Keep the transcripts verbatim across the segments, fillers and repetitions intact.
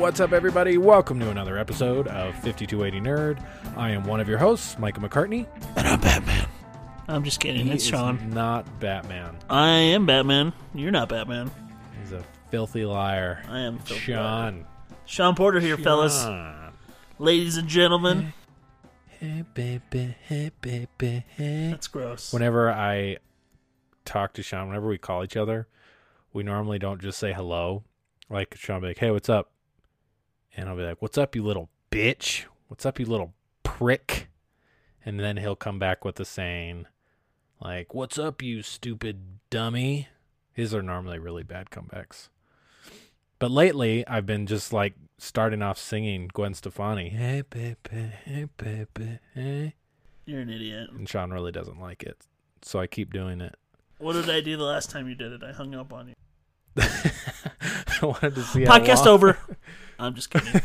What's up, everybody? Welcome to another episode of fifty-two eighty Nerd. I am one of your hosts, Micah McCartney. And I'm Batman. I'm just kidding. He it's is Sean. Not Batman. I am Batman. You're not Batman. He's a filthy liar. I am filthy Sean. liar. Sean Porter here, Sean. fellas. Ladies and gentlemen. Hey, baby. Hey, baby. Hey. That's gross. Whenever I talk to Sean, whenever we call each other, we normally don't just say hello. Like, Sean will be like, hey, what's up? And I'll be like, what's up, you little bitch? What's up, you little prick? And then he'll come back with the saying, like, what's up, you stupid dummy? His are normally really bad comebacks. But lately, I've been just, like, starting off singing Gwen Stefani. Hey, baby, hey, baby, hey. You're an idiot. And Sean really doesn't like it. So I keep doing it. What did I do the last time you did it? I hung up on you. I wanted to see Podcast how long... over. I'm just kidding.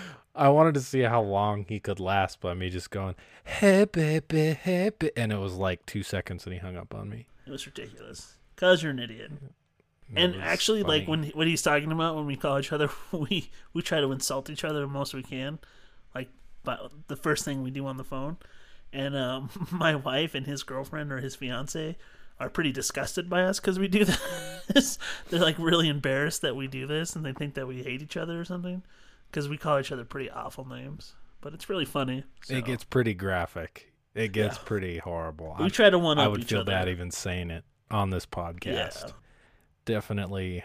I wanted to see how long he could last by me just going, hey, baby, hey, baby. And it was like two seconds and he hung up on me. It was ridiculous. Because you're an idiot. And actually, funny. like, when what he's talking about, when we call each other, we, we try to insult each other the most we can. Like, but the first thing we do on the phone. And um, my wife and his girlfriend or his fiance are pretty disgusted by us because we do this. They're, like, really embarrassed that we do this, and they think that we hate each other or something. Because we call each other pretty awful names. But it's really funny. So. It gets pretty graphic. It gets Yeah. pretty horrible. We I, try to one-up I would each feel other. bad even saying it on this podcast. Yeah. Definitely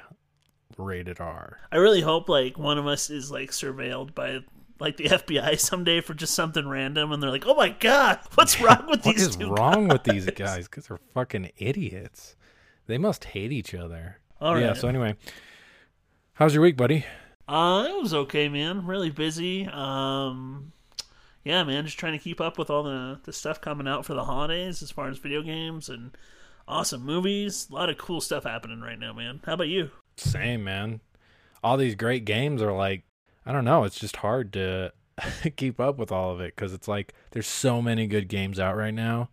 rated R. I really hope, like, one of us is, like, surveilled by, like, the F B I someday for just something random, and they're like, oh my god, what's wrong with What these is two wrong guys? with these guys? Because they're fucking idiots. They must hate each other. All right. Yeah, so anyway, how's your week, buddy? Uh, it was okay, man. Really busy. Um, yeah, man, just trying to keep up with all the, the stuff coming out for the holidays as far as video games and awesome movies. A lot of cool stuff happening right now, man. How about you? Same, man. All these great games are like, I don't know, it's just hard to keep up with all of it because it's like there's so many good games out right now,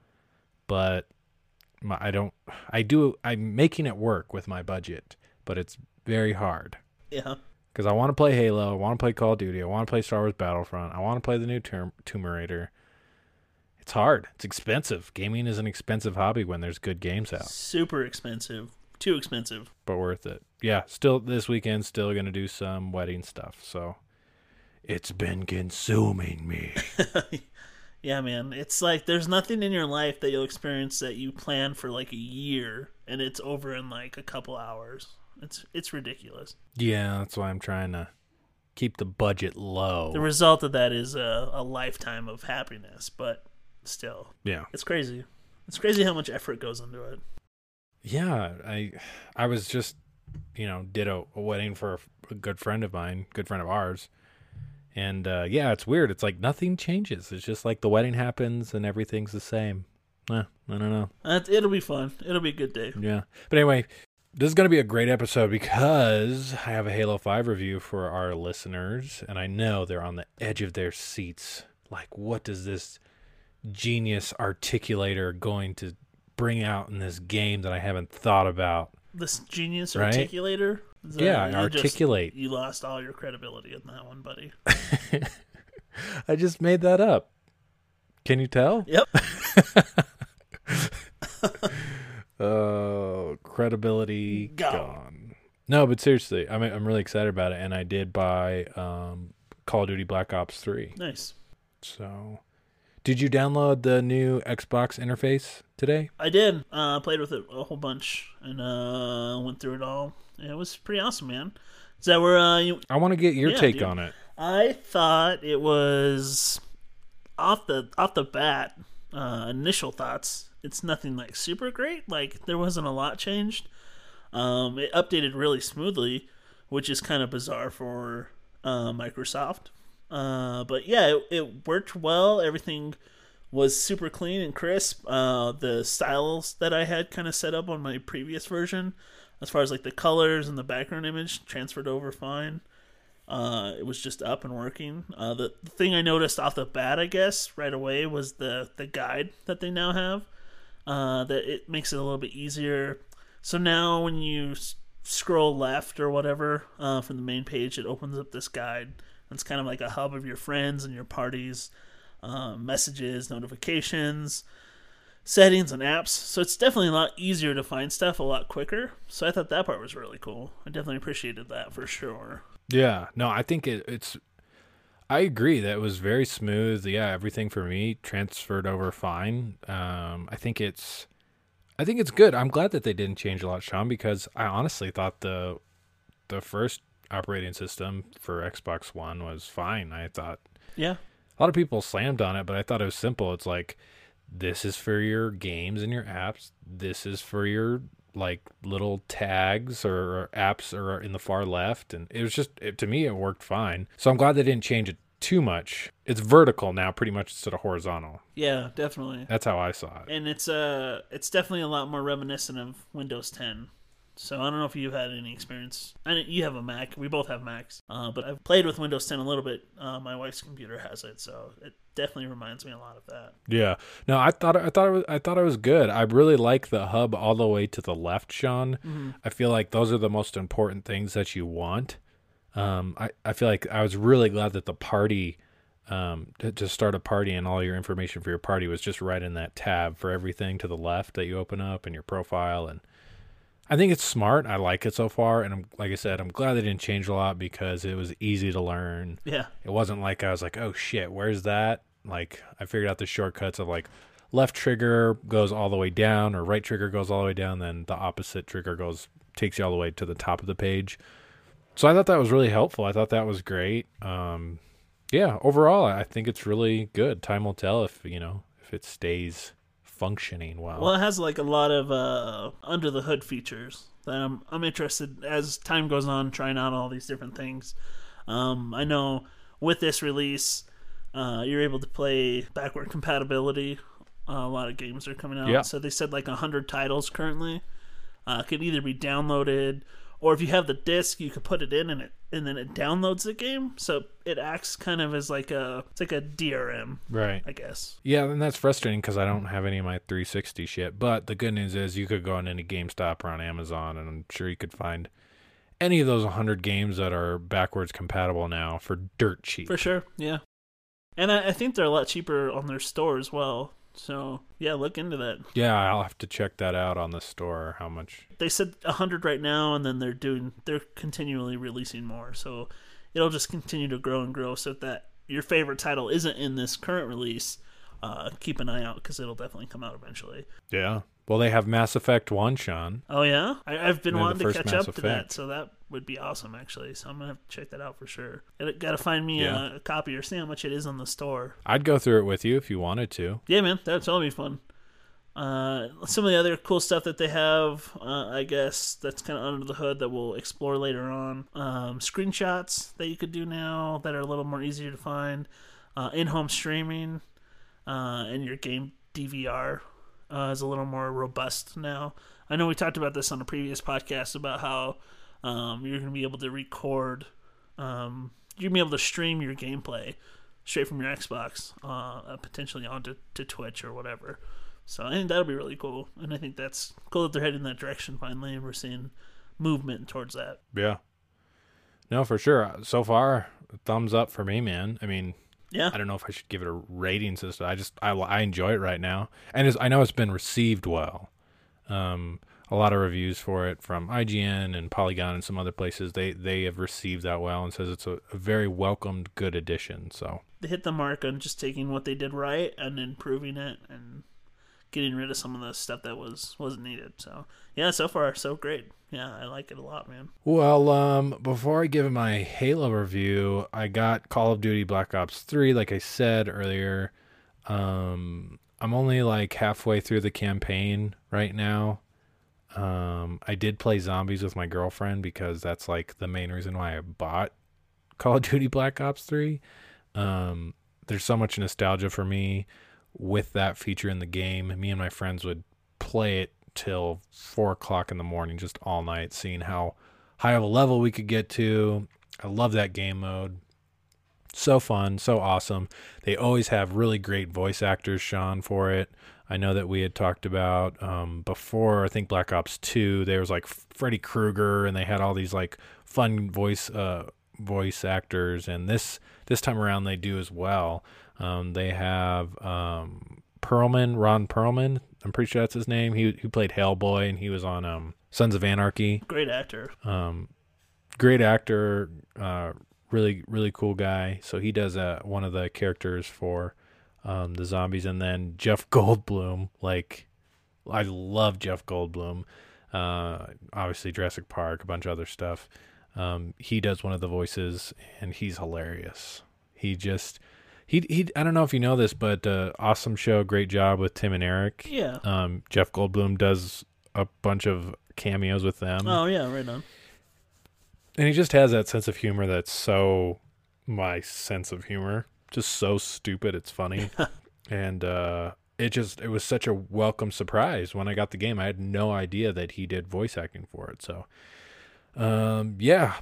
but my, I don't, I do, I'm making it work with my budget, but it's very hard. Yeah. Because I want to play Halo, I want to play Call of Duty, I want to play Star Wars Battlefront, I want to play the new Tomb Tomb Raider. It's hard. It's expensive. Gaming is an expensive hobby when there's good games out. Super expensive. Too expensive. But worth it. Yeah, still this weekend, still going to do some wedding stuff. So it's been consuming me. Yeah, man. It's like there's nothing in your life that you'll experience that you plan for like a year and it's over in like a couple hours. It's it's ridiculous. Yeah, that's why I'm trying to keep the budget low. The result of that is a, a lifetime of happiness, but still. Yeah. It's crazy. It's crazy how much effort goes into it. Yeah, I I was just, you know, did a, a wedding for a, a good friend of mine, good friend of ours. And uh, yeah, it's weird. It's like nothing changes. It's just like the wedding happens and everything's the same. Eh, I don't know. Uh, it'll be fun. It'll be a good day. Yeah. But anyway, this is going to be a great episode because I have a Halo five review for our listeners, and I know they're on the edge of their seats. Like, what does this genius articulator going to bring out in this game that I haven't thought about? This genius Right? articulator? Is that- Yeah, you articulate. Just, you lost all your credibility in that one, buddy. I just made that up. Can you tell? Yep. Oh, credibility Go. gone. No, but seriously, I'm I'm really excited about it, and I did buy um, Call of Duty Black Ops three. Nice. So, did you download the new Xbox interface today? I did. Uh, played with it a whole bunch and uh, went through it all. And it was pretty awesome, man. Is that where uh, you? I want to get your Yeah, take dude. on it. I thought it was off the off the bat. Uh, initial thoughts. It's nothing like super great. Like there wasn't a lot changed. Um, it updated really smoothly, which is kind of bizarre for uh, Microsoft. Uh, but yeah, it, it worked well. Everything was super clean and crisp. Uh, the styles that I had kind of set up on my previous version, as far as like the colors and the background image, transferred over fine. Uh, it was just up and working. Uh, the, the thing I noticed off the bat, I guess, right away was the, the guide that they now have. Uh, that it makes it a little bit easier. So now when you scroll left or whatever uh, from the main page, it opens up this guide. It's kind of like a hub of your friends and your parties, um, messages, notifications, settings, and apps. So it's definitely a lot easier to find stuff a lot quicker. So I thought that part was really cool. I definitely appreciated that for sure. Yeah, no, I think it, it's, I agree that it was very smooth. Yeah, everything for me transferred over fine. Um, I think it's, I think it's good. I'm glad that they didn't change a lot, Sean, because I honestly thought the, the first operating system for Xbox One was fine. I thought, yeah, a lot of people slammed on it, but I thought it was simple. It's like, this is for your games and your apps. This is for your like little tags or, or apps or in the far left. And it was just, it, to me, it worked fine. So I'm glad they didn't change it too much. It's vertical now, pretty much instead of horizontal. Yeah, definitely. That's how I saw it. And it's uh, it's definitely a lot more reminiscent of Windows ten. So I don't know if you've had any experience. I know you have a Mac. We both have Macs. Uh, but I've played with Windows ten a little bit. Uh, my wife's computer has it, so it definitely reminds me a lot of that. Yeah. No, I thought I thought it was I thought it was good. I really like the hub all the way to the left, Sean. Mm-hmm. I feel like those are the most important things that you want. Um, I, I feel like I was really glad that the party, um, to, to start a party and all your information for your party was just right in that tab for everything to the left that you open up and your profile. And I think it's smart. I like it so far. And I'm, like I said, I'm glad they didn't change a lot because it was easy to learn. Yeah. It wasn't like I was like, oh shit, where's that? Like I figured out the shortcuts of like left trigger goes all the way down or right trigger goes all the way down. Then the opposite trigger goes, takes you all the way to the top of the page. So I thought that was really helpful. I thought that was great. Um, yeah, overall, I think it's really good. Time will tell if, you know, if it stays functioning well. Well, it has like a lot of uh, under the hood features that I'm I'm interested as time goes on, trying out all these different things. Um, I know with this release, uh, you're able to play backward compatibility. Uh, a lot of games are coming out. Yeah. So they said like one hundred titles currently uh, could either be downloaded, or if you have the disc, you could put it in and it and then it downloads the game. So it acts kind of as like a it's like a D R M, right? I guess. Yeah, and that's frustrating because I don't have any of my three sixty shit. But the good news is you could go on any GameStop or on Amazon, and I'm sure you could find any of those one hundred games that are backwards compatible now for dirt cheap. For sure, yeah. And I, I think they're a lot cheaper on their store as well. So, yeah, look into that. Yeah, I'll have to check that out on the store, how much. They said one hundred right now, and then they're doing they're continually releasing more. So, it'll just continue to grow and grow. So if that your favorite title isn't in this current release, uh, keep an eye out because it'll definitely come out eventually. Yeah. Well, they have Mass Effect one, Sean. Oh, yeah? I, I've been They're wanting the to first catch Mass up to Effect. that, so that would be awesome, actually. So I'm going to have to check that out for sure. Got to find me Yeah. a, a copy or see how much it is on the store. I'd go through it with you if you wanted to. Yeah, man, that would totally be fun. Uh, some of the other cool stuff that they have, uh, I guess, that's kind of under the hood that we'll explore later on. Um, screenshots that you could do now that are a little more easier to find. Uh, in-home streaming uh, and your game D V R uh, is a little more robust now. I know we talked about this on a previous podcast about how um, you're going to be able to record, um, you're going to be able to stream your gameplay straight from your Xbox, uh, potentially onto to Twitch or whatever. So I think that'll be really cool, and I think that's cool that they're heading in that direction finally, and we're seeing movement towards that. Yeah. No, for sure. So far, thumbs up for me, man. I mean, Yeah, I don't know if I should give it a rating system. I just I, I enjoy it right now, and it's, I know it's been received well. Um, a lot of reviews for it from I G N and Polygon and some other places. They they have received that well and says it's a, a very welcomed, good addition. So they hit the mark on just taking what they did right and improving it and getting rid of some of the stuff that was wasn't needed. So yeah, so far so great. Yeah, I like it a lot, man. Well, um, before I give my Halo review, I got Call of Duty Black Ops three, like I said earlier. Um, I'm only like halfway through the campaign right now. Um, I did play zombies with my girlfriend because that's like the main reason why I bought Call of Duty Black Ops three. Um, there's so much nostalgia for me with that feature in the game. Me and my friends would play it till four o'clock in the morning, just all night, seeing how high of a level we could get to. I love that game mode. So fun, so awesome. They always have really great voice actors, Sean, for it. I know that we had talked about um, before, I think Black Ops two, there was like Freddy Krueger, and they had all these like fun voice uh, voice actors, and this this time around they do as well. Um, they have um, Perlman, Ron Perlman, I'm pretty sure that's his name. He he played Hellboy, and he was on um, Sons of Anarchy. Great actor. Um, great actor, uh, really really cool guy. So he does uh, one of the characters for um, the zombies, and then Jeff Goldblum. Like, I love Jeff Goldblum. Uh, obviously Jurassic Park, a bunch of other stuff. Um, he does one of the voices, and he's hilarious. He just he he. I don't know if you know this, but uh, awesome show, great job with Tim and Eric. Yeah. Um, Jeff Goldblum does a bunch of cameos with them. Oh yeah, right on. And he just has that sense of humor that's so my sense of humor. Just so stupid, it's funny. And uh, it just it was such a welcome surprise when I got the game. I had no idea that he did voice acting for it. So um, yeah,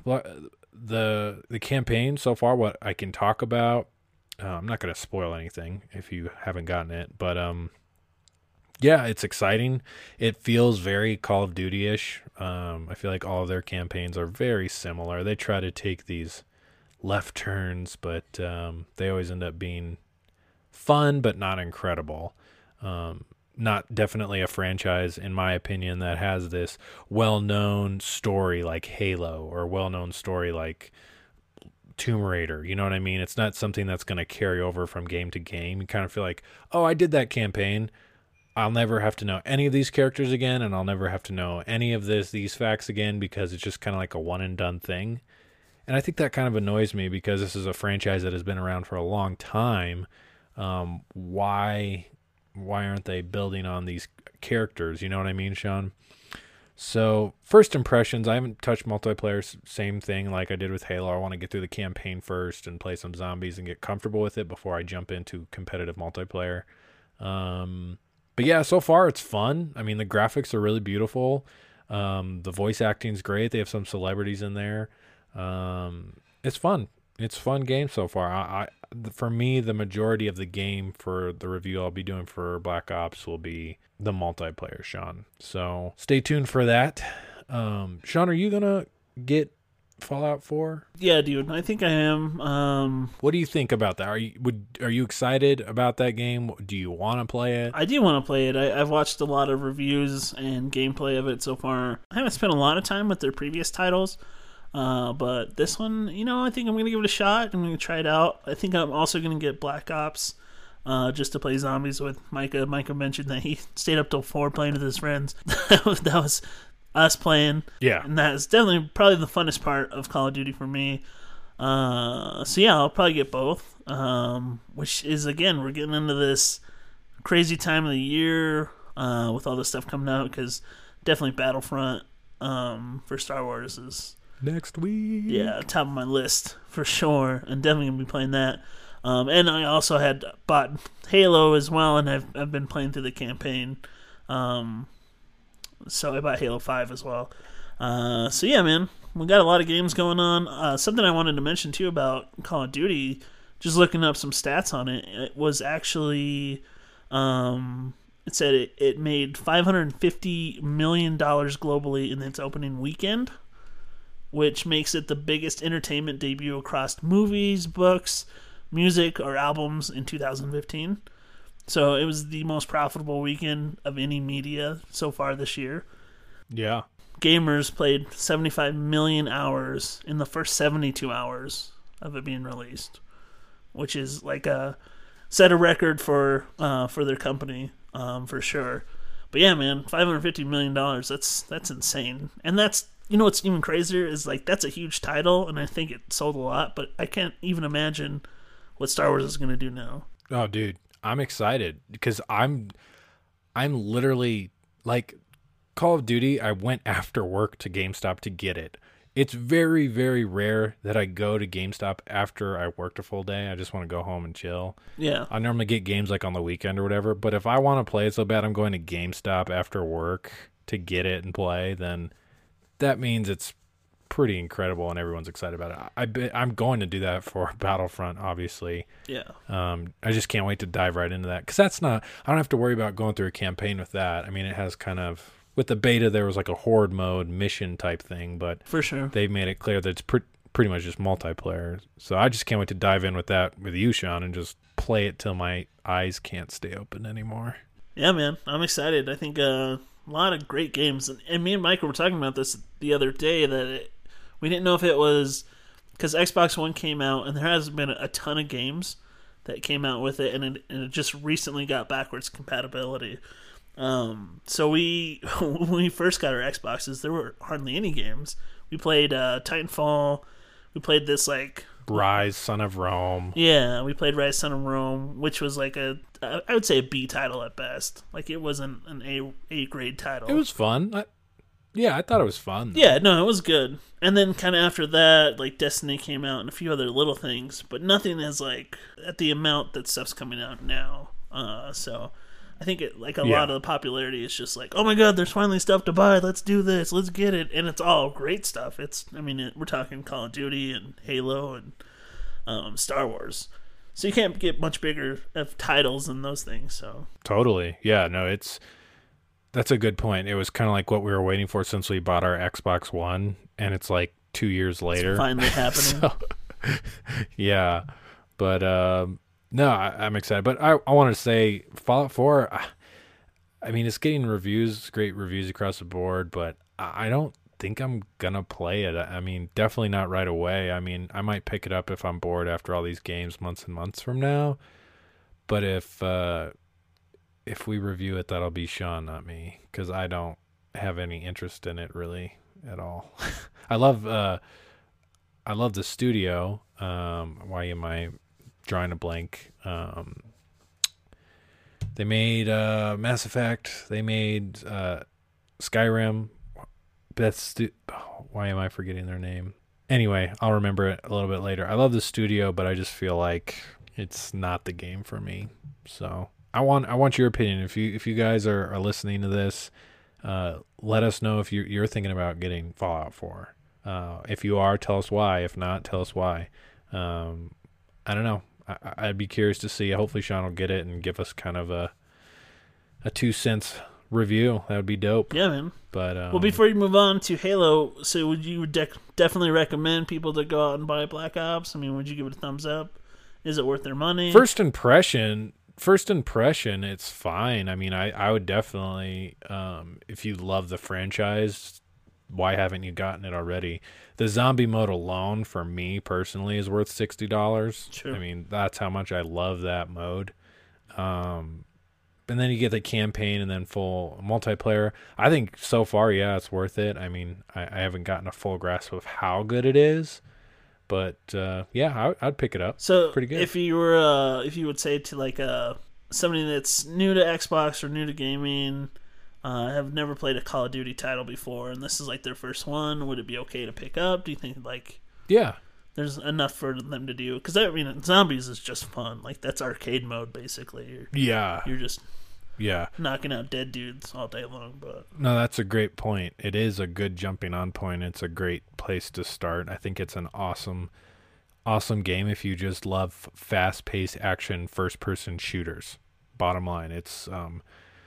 the the campaign so far, what I can talk about, uh, I'm not going to spoil anything if you haven't gotten it, but um, yeah, it's exciting. It feels very Call of Duty-ish. Um, I feel like all of their campaigns are very similar. They try to take these left turns, but um, they always end up being fun, but not incredible. Um, not definitely a franchise, in my opinion, that has this well-known story like Halo or well-known story like Tomb Raider. You know what I mean? It's not something that's going to carry over from game to game. You kind of feel like, oh, I did that campaign. I'll never have to know any of these characters again, and I'll never have to know any of this these facts again, because it's just kind of like a one and done thing. And I think that kind of annoys me, because this is a franchise that has been around for a long time. Um, why why aren't they building on these characters? You know what I mean, Sean? So first impressions, I haven't touched multiplayer. Same thing like I did with Halo. I want to get through the campaign first and play some zombies and get comfortable with it before I jump into competitive multiplayer. Um, but yeah, so far it's fun. I mean, the graphics are really beautiful. Um, the voice acting's great. They have some celebrities in there. Um, it's fun. It's a fun game so far. I, I, for me, the majority of the game for the review I'll be doing for Black Ops will be the multiplayer, Sean. So stay tuned for that. Um, Sean, are you gonna get Fallout four? Yeah, dude. I think I am. Um, what do you think about that? Are you would are you excited about that game? Do you want to play it? I do want to play it. I, I've watched a lot of reviews and gameplay of it so far. I haven't spent a lot of time with their previous titles. Uh, but this one, you know, I think I'm going to give it a shot. I'm going to try it out. I think I'm also going to get Black Ops uh, just to play zombies with Micah. Micah mentioned that he stayed up till four playing with his friends. that was us playing. Yeah. And that is definitely probably the funnest part of Call of Duty for me. Uh, so, yeah, I'll probably get both. Um, which is, again, we're getting into this crazy time of the year uh, with all this stuff coming out, because definitely Battlefront um, for Star Wars is... next week. Yeah, top of my list for sure, and definitely gonna be playing that. Um, and I also had bought Halo as well, and I've I've been playing through the campaign. Um, so I bought Halo five as well. Uh, so yeah, man, we got a lot of games going on. Uh, something I wanted to mention too about Call of Duty, just looking up some stats on it, it was actually, um, it said it, it made five hundred fifty million dollars globally in its opening weekend, which makes it the biggest entertainment debut across movies, books, music, or albums in two thousand fifteen. So it was the most profitable weekend of any media so far this year. Yeah. Gamers played seventy-five million hours in the first seventy-two hours of it being released, which is like a set a record for uh, for their company um, for sure. But yeah, man, five hundred fifty million dollars, that's that's insane. And that's, you know what's even crazier is, like, that's a huge title, and I think it sold a lot, but I can't even imagine what Star Wars is going to do now. Oh, dude, I'm excited because I'm, I'm literally, like, Call of Duty, I went after work to GameStop to get it. It's very, very rare that I go to GameStop after I worked a full day. I just want to go home and chill. Yeah. I normally get games, like, on the weekend or whatever, but if I want to play it so bad I'm going to GameStop after work to get it and play, then that means it's pretty incredible, and everyone's excited about it. I, I bet I'm going to do that for Battlefront, obviously. Yeah. Um, I just can't wait to dive right into that because that's not. I don't have to worry about going through a campaign with that. I mean, it has kind of with the beta there was like a horde mode mission type thing, but For sure. they made it clear that it's pre- pretty much just multiplayer. So I just can't wait to dive in with that with you, Sean, and just play it till my eyes can't stay open anymore. Yeah, man. I'm excited. I think uh, a lot of great games. And, and me and Michael were talking about this the other day that it, we didn't know if it was because Xbox One came out and there has been a ton of games that came out with it, and it, and it just recently got backwards compatibility. Um, so we when we first got our Xboxes, there were hardly any games. We played uh, Titanfall. We played this like Rise, Son of Rome. Yeah, we played Rise Son of Rome, which was like a, I would say a B title at best. Like it wasn't an A A grade title. It was fun. I, yeah, I thought it was fun. Yeah, no, it was good. And then kind of after that, like Destiny came out and a few other little things, but nothing is like at the amount that stuff's coming out now. Uh, so I think it like a Yeah. lot of the popularity is just like, oh my god, there's finally stuff to buy. Let's do this. Let's get it. And it's all great stuff. It's, I mean, it, we're talking Call of Duty and Halo and um, Star Wars. So you can't get much bigger of titles than those things. So Totally. Yeah, no, it's that's a good point. It was kind of like what we were waiting for since we bought our Xbox One, and it's like two years later. it's finally happening. So, yeah, but um, no, I, I'm excited. But I, I want to say Fallout four. I, I mean, it's getting reviews, great reviews across the board, but I I don't think I'm gonna play it. I mean, definitely not right away. I mean, I might pick it up if I'm bored after all these games months and months from now. But if uh, if we review it, that'll be Sean, not me, because I don't have any interest in it really at all. I love uh, I love the studio. Um, why am I drawing a blank? Um, they made uh, Mass Effect. They made uh, Skyrim. That's stu- oh, why am I forgetting their name? Anyway, I'll remember it a little bit later. I love the studio, but I just feel like it's not the game for me. So I want I want your opinion. If you if you guys are, are listening to this, uh, let us know if you, you're thinking about getting Fallout four. Uh, if you are, tell us why. If not, tell us why. Um, I don't know. I, I'd be curious to see. Hopefully, Sean will get it and give us kind of a a two cents review. That would be dope. Yeah, man. But um, Well, before you move on to Halo, so would you de- definitely recommend people to go out and buy Black Ops? I mean, would you give it a thumbs up? Is it worth their money? First impression, first impression, it's fine. I mean, I, I would definitely, um, if you love the franchise, why haven't you gotten it already? The zombie mode alone, for me personally, is worth sixty dollars. Sure. I mean, that's how much I love that mode. Um, and then you get the campaign and then full multiplayer. I think so far, yeah, it's worth it. I mean, I, I haven't gotten a full grasp of how good it is. But uh, yeah, I, I'd pick it up. So, pretty good. if you were, uh, if you would say to like uh, somebody that's new to Xbox or new to gaming, uh, have never played a Call of Duty title before, and this is like their first one, would it be okay to pick up? Do you think like Yeah. there's enough for them to do? Because I mean, zombies is just fun. Like that's arcade mode basically. You're, Yeah. you're just Yeah. knocking out dead dudes all day long. But No, that's a great point. It is a good jumping on point. It's a great place to start. I think it's an awesome, awesome game if you just love fast-paced action first-person shooters. Bottom line, it's um,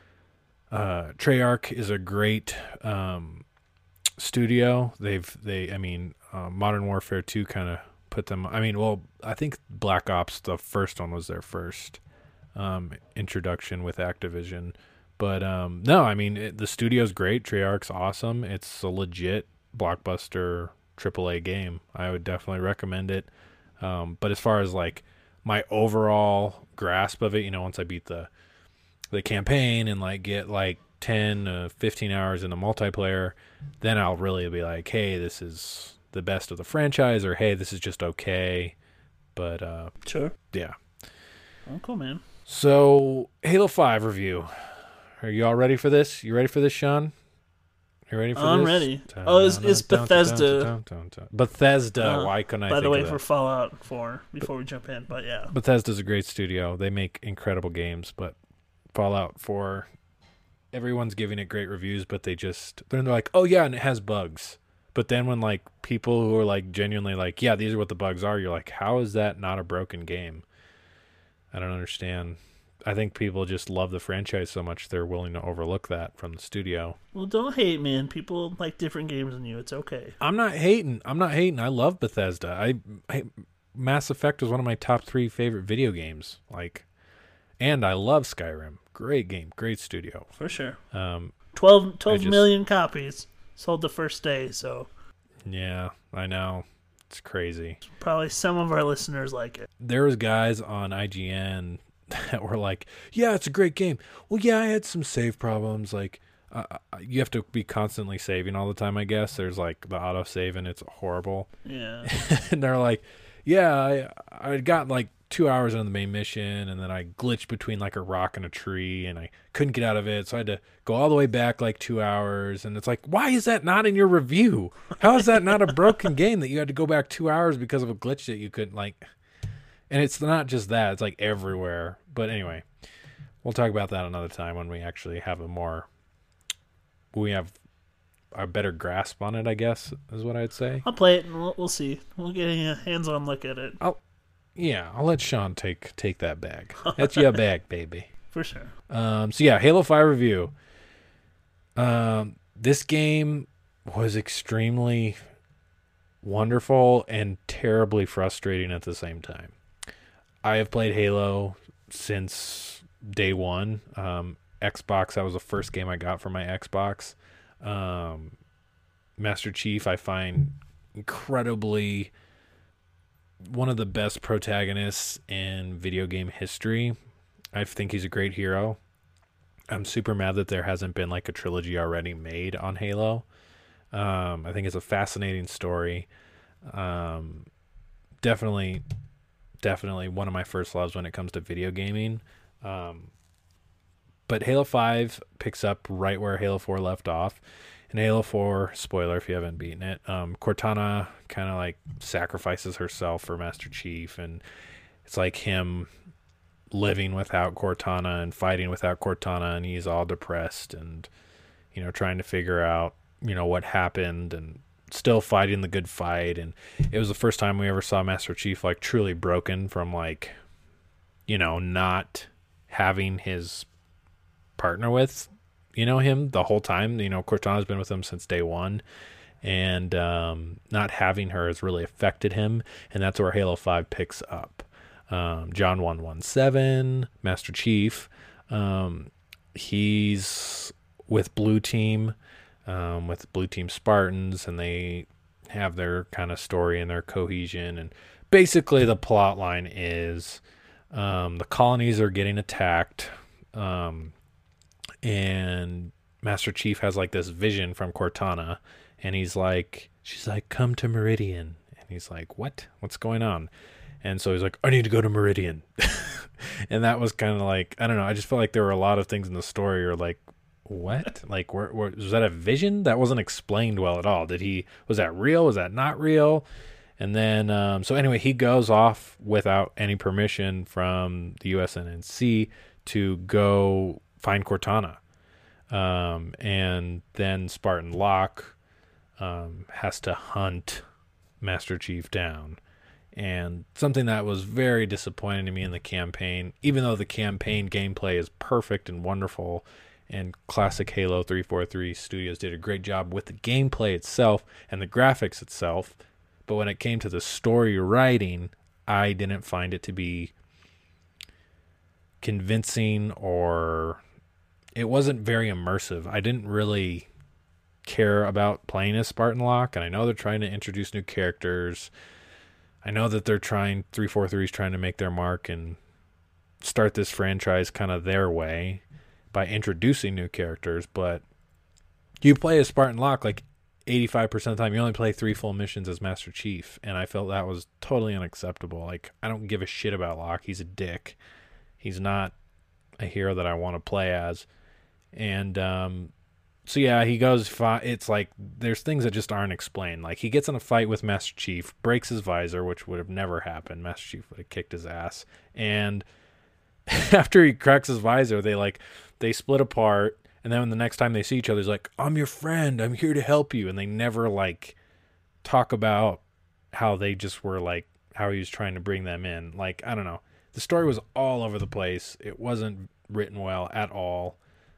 uh, Treyarch is a great um, studio. They've they, I mean, uh, Modern Warfare two kind of put them. I mean, well, I think Black Ops, the first one, was their first um, introduction with Activision. But um, no, I mean, it, the studio's great. Treyarch's awesome. It's a legit blockbuster triple A game. I would definitely recommend it. Um, but as far as like my overall grasp of it, you know, once I beat the the campaign and like get like ten to fifteen hours in the multiplayer, then I'll really be like, hey, this is the best of the franchise, or hey, this is just okay. But uh, sure, yeah. Oh, cool, man. So Halo five review. Are you all ready for this? You ready for this, Sean? You ready for I'm this? ready. Oh, it's, it's Bethesda. Bethesda. Uh, Why couldn't I By think the way, of for that? Fallout four, before we jump in, but yeah. Bethesda's a great studio. They make incredible games, but Fallout four, everyone's giving it great reviews, but they just, they're like, oh yeah, and it has bugs. But then when like people who are like genuinely like, yeah, these are what the bugs are, you're like, how is that not a broken game? I don't understand. I think people just love the franchise so much they're willing to overlook that from the studio. Well, don't hate, man. People like different games than you. It's okay. I'm not hating. I'm not hating. I love Bethesda. I, I Mass Effect was one of my top three favorite video games. Like, and I love Skyrim. Great game. Great studio. For sure. Um, twelve, twelve just, million copies sold the first day, so. Yeah, I know. It's crazy. Probably some of our listeners like it. There was guys on I G N that were like, yeah, it's a great game. Well, yeah, I had some save problems. Like, uh, you have to be constantly saving all the time, I guess. There's like the auto save and it's horrible. Yeah. And they're like, yeah, I I got like two hours on the main mission and then I glitched between like a rock and a tree and I couldn't get out of it. So I had to go all the way back like two hours. And it's like, why is that not in your review? How is that not a broken game that you had to go back two hours because of a glitch that you couldn't like? And it's not just that, it's like everywhere. But anyway, we'll talk about that another time when we actually have a more, we have a better grasp on it, I guess, is what I'd say. I'll play it and we'll, we'll see. We'll get a hands-on look at it. I'll, yeah, I'll let Sean take take that bag. That's your bag, baby. For sure. Um, so yeah, Halo five review. Um, this game was extremely wonderful and terribly frustrating at the same time. I have played Halo since day one. Um, Xbox, that was the first game I got for my Xbox. Um, Master Chief, I find incredibly one of the best protagonists in video game history. I think he's a great hero. I'm super mad that there hasn't been like a trilogy already made on Halo. Um, I think it's a fascinating story. Um, definitely, definitely one of my first loves when it comes to video gaming. Um, but Halo five picks up right where Halo four left off. In Halo four, spoiler if you haven't beaten it, um, Cortana kind of like sacrifices herself for Master Chief, and it's like him living without Cortana and fighting without Cortana, and he's all depressed and, you know, trying to figure out, you know, what happened and still fighting the good fight. And it was the first time we ever saw Master Chief like truly broken from like, you know, not having his partner with, you know, him the whole time. You know, Cortana's been with him since day one, and um, not having her has really affected him, and that's where Halo five picks up. Um, John one seventeen, Master Chief, um, he's with Blue Team, um, with Blue Team Spartans, and they have their kind of story and their cohesion, and basically the plot line is um, the colonies are getting attacked, um, and Master Chief has like this vision from Cortana, and he's like, she's like, come to Meridian. And he's like, what? What's going on? And so he's like, I need to go to Meridian. And that was kind of like, I don't know. I just felt like there were a lot of things in the story or like, what? Like, where, where, was that a vision? That wasn't explained well at all. Did he, was that real? Was that not real? And then, um, so anyway, he goes off without any permission from the U S N N C to go find Cortana. Um, and then Spartan Locke um, has to hunt Master Chief down. And something that was very disappointing to me in the campaign, even though the campaign gameplay is perfect and wonderful, and classic Halo three forty-three Studios did a great job with the gameplay itself and the graphics itself, but when it came to the story writing, I didn't find it to be convincing, or it wasn't very immersive. I didn't really care about playing as Spartan Locke, and I know they're trying to introduce new characters. I know that they're trying, three forty-three is trying to make their mark and start this franchise kind of their way by introducing new characters, but you play as Spartan Locke like eighty-five percent of the time. You only play three full missions as Master Chief, and I felt that was totally unacceptable. Like, I don't give a shit about Locke. He's a dick. He's not a hero that I want to play as. And um, so, yeah, he goes, fi- it's like there's things that just aren't explained. Like, he gets in a fight with Master Chief, breaks his visor, which would have never happened. Master Chief would have kicked his ass. And after he cracks his visor, they like, they split apart. And then the next time they see each other, he's like, I'm your friend. I'm here to help you. And they never, like, talk about how they just were like, how he was trying to bring them in. Like, I don't know. The story was all over the place. It wasn't written well at all.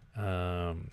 Um,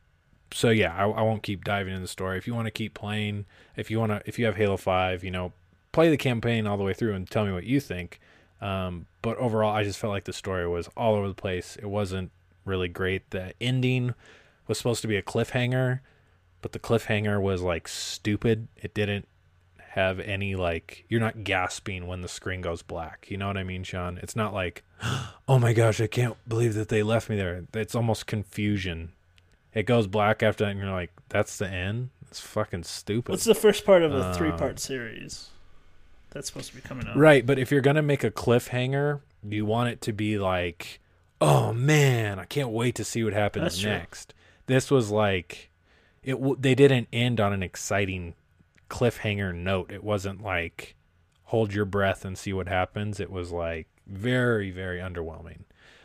so yeah, I, I won't keep diving into the story. If you want to keep playing, if you want to, if you have Halo five, you know, play the campaign all the way through and tell me what you think. Um, but overall, I just felt like the story was all over the place. It wasn't really great. The ending was supposed to be a cliffhanger, but the cliffhanger was like stupid. It didn't have any, like, you're not gasping when the screen goes black. You know what I mean, Sean? It's not like, oh my gosh, I can't believe that they left me there. It's almost confusion. It goes black after that, and you're like, that's the end? It's fucking stupid. What's the first part of a Um, three-part series that's supposed to be coming out? Right, but if you're going to make a cliffhanger, you want it to be like, oh man, I can't wait to see what happens That's true. next. This was like, it. W- they didn't end on an exciting cliffhanger note. It wasn't like, hold your breath and see what happens. It was like very, very underwhelming.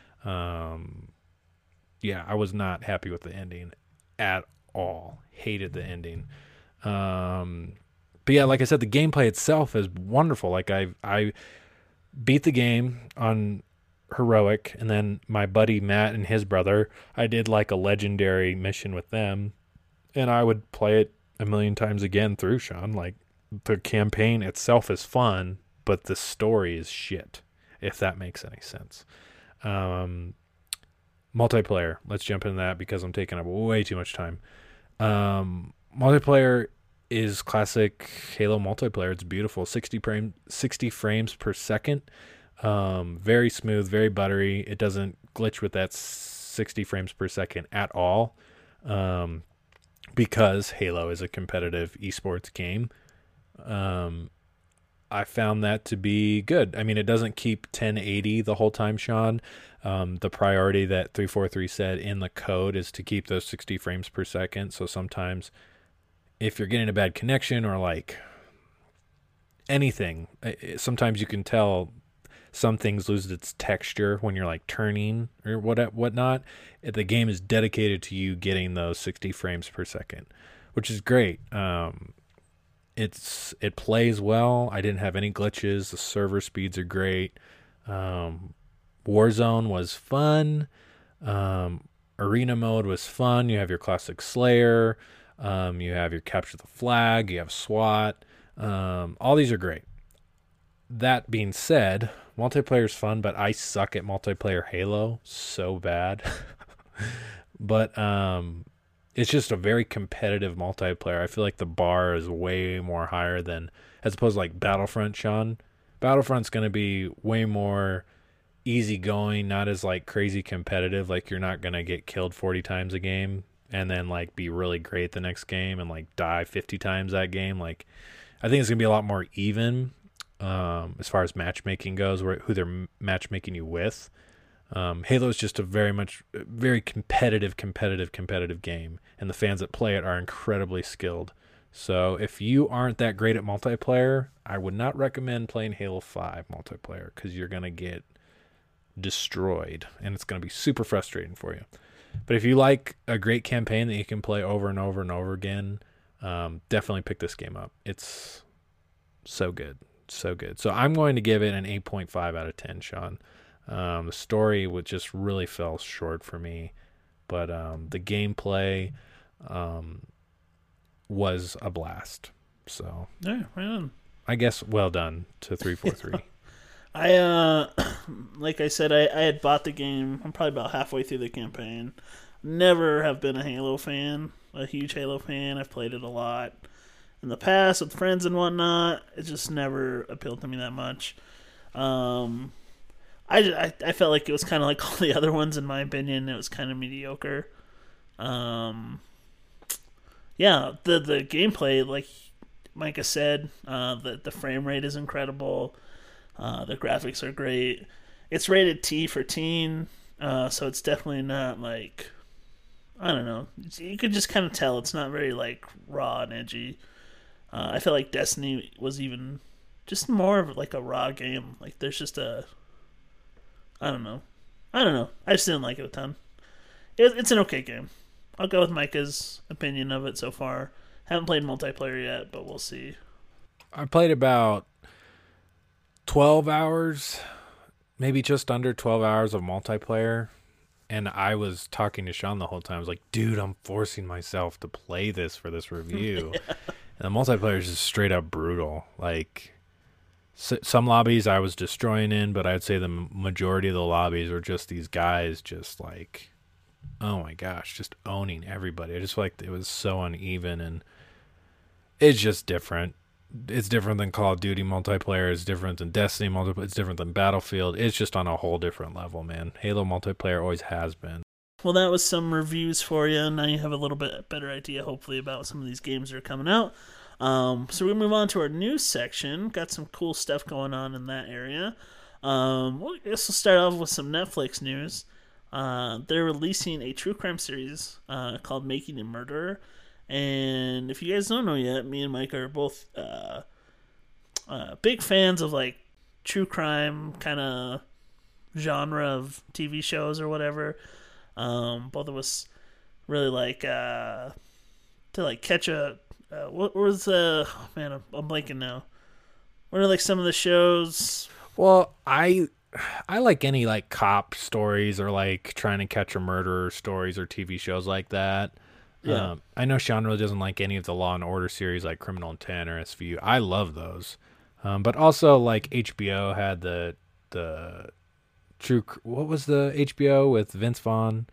Um, yeah, I was not happy with the ending at all. Hated the ending. Um, but yeah, like I said, the gameplay itself is wonderful. Like I, I beat the game on heroic, and then my buddy Matt and his brother, I did like a legendary mission with them, and I would play it a million times again through, Sean. Like, the campaign itself is fun, but the story is shit, if that makes any sense. Um, multiplayer, let's jump into that because I'm taking up way too much time. Um, multiplayer is classic Halo multiplayer. It's beautiful. sixty frame, sixty frames per second. Um, very smooth, very buttery. It doesn't glitch with that sixty frames per second at all. Um, because Halo is a competitive esports game. Um, I found that to be good. I mean, it doesn't keep ten eighty the whole time, Sean. Um, the priority that three forty-three said in the code is to keep those sixty frames per second. So sometimes if you're getting a bad connection or like anything, sometimes you can tell some things lose its texture when you're like turning or what whatnot. The game is dedicated to you getting those sixty frames per second, which is great. Um, it's it plays well. I didn't have any glitches. The server speeds are great. Um, Warzone was fun. Um, arena mode was fun. You have your classic Slayer. Um, you have your capture the flag. You have SWAT. Um, all these are great. That being said, multiplayer is fun, but I suck at multiplayer Halo so bad. But um, it's just a very competitive multiplayer. I feel like the bar is way more higher than, as opposed to like Battlefront, Sean. Battlefront's going to be way more easygoing, not as like crazy competitive. Like, you're not going to get killed forty times a game and then like be really great the next game and like die fifty times that game. Like, I think it's going to be a lot more even. Um, as far as matchmaking goes, where who they're matchmaking you with. Um, Halo is just a very much, very competitive, competitive, competitive game, and the fans that play it are incredibly skilled. So if you aren't that great at multiplayer, I would not recommend playing Halo five multiplayer because you're going to get destroyed, and it's going to be super frustrating for you. But if you like a great campaign that you can play over and over and over again, um, definitely pick this game up. It's so good. So good. So I'm going to give it an eight point five out of ten, Sean. Um, the story would just really fell short for me, but um, the gameplay um, was a blast. So yeah, right on. I guess well done to three forty-three. I uh, like I said, I, I had bought the game. I'm probably about halfway through the campaign. Never have been a Halo fan, a huge Halo fan. I've played it a lot in the past with friends and whatnot. It just never appealed to me that much. Um, I, I, I felt like it was kind of like all the other ones, in my opinion. It was kind of mediocre. Um, yeah, the the gameplay, like Micah said, uh, the the frame rate is incredible. Uh, the graphics are great. It's rated T for teen, uh, so it's definitely not like, I don't know. You could just kind of tell it's not very like raw and edgy. Uh, I feel like Destiny was even just more of like a raw game. Like, there's just a, I don't know. I don't know. I just didn't like it a ton. It, it's an okay game. I'll go with Micah's opinion of it so far. Haven't played multiplayer yet, but we'll see I played about twelve hours, maybe just under twelve hours of multiplayer. And I was talking to Sean the whole time. I was like, dude, I'm forcing myself to play this for this review. Yeah. And the multiplayer is just straight up brutal. Like, s- some lobbies I was destroying in, but I'd say the majority of the lobbies were just these guys just like, oh my gosh, just owning everybody. I just feel like it was so uneven, and it's just different. It's different than Call of Duty multiplayer. It's different than Destiny multiplayer. It's different than Battlefield. It's just on a whole different level, man. Halo multiplayer always has been. Well, that was some reviews for you. Now you have a little bit better idea, hopefully, about some of these games that are coming out. Um, so we move on to our news section. Got some cool stuff going on in that area. Um, well, I guess we'll start off with some Netflix news. Uh, they're releasing a true crime series uh, called Making a Murderer. And if you guys don't know yet, me and Mike are both uh, uh, big fans of like true crime kind of genre of T V shows or whatever. Um, both of us really like uh, to like catch a uh, what was uh oh man I'm, I'm blanking now. What are like some of the shows? Well, I I like any like cop stories or like trying to catch a murderer stories or T V shows like that. Yeah. Um, I know Sean really doesn't like any of the Law and Order series like Criminal Intent or S V U. I love those. Um, but also like H B O had the the true what was the H B O with Vince Vaughn?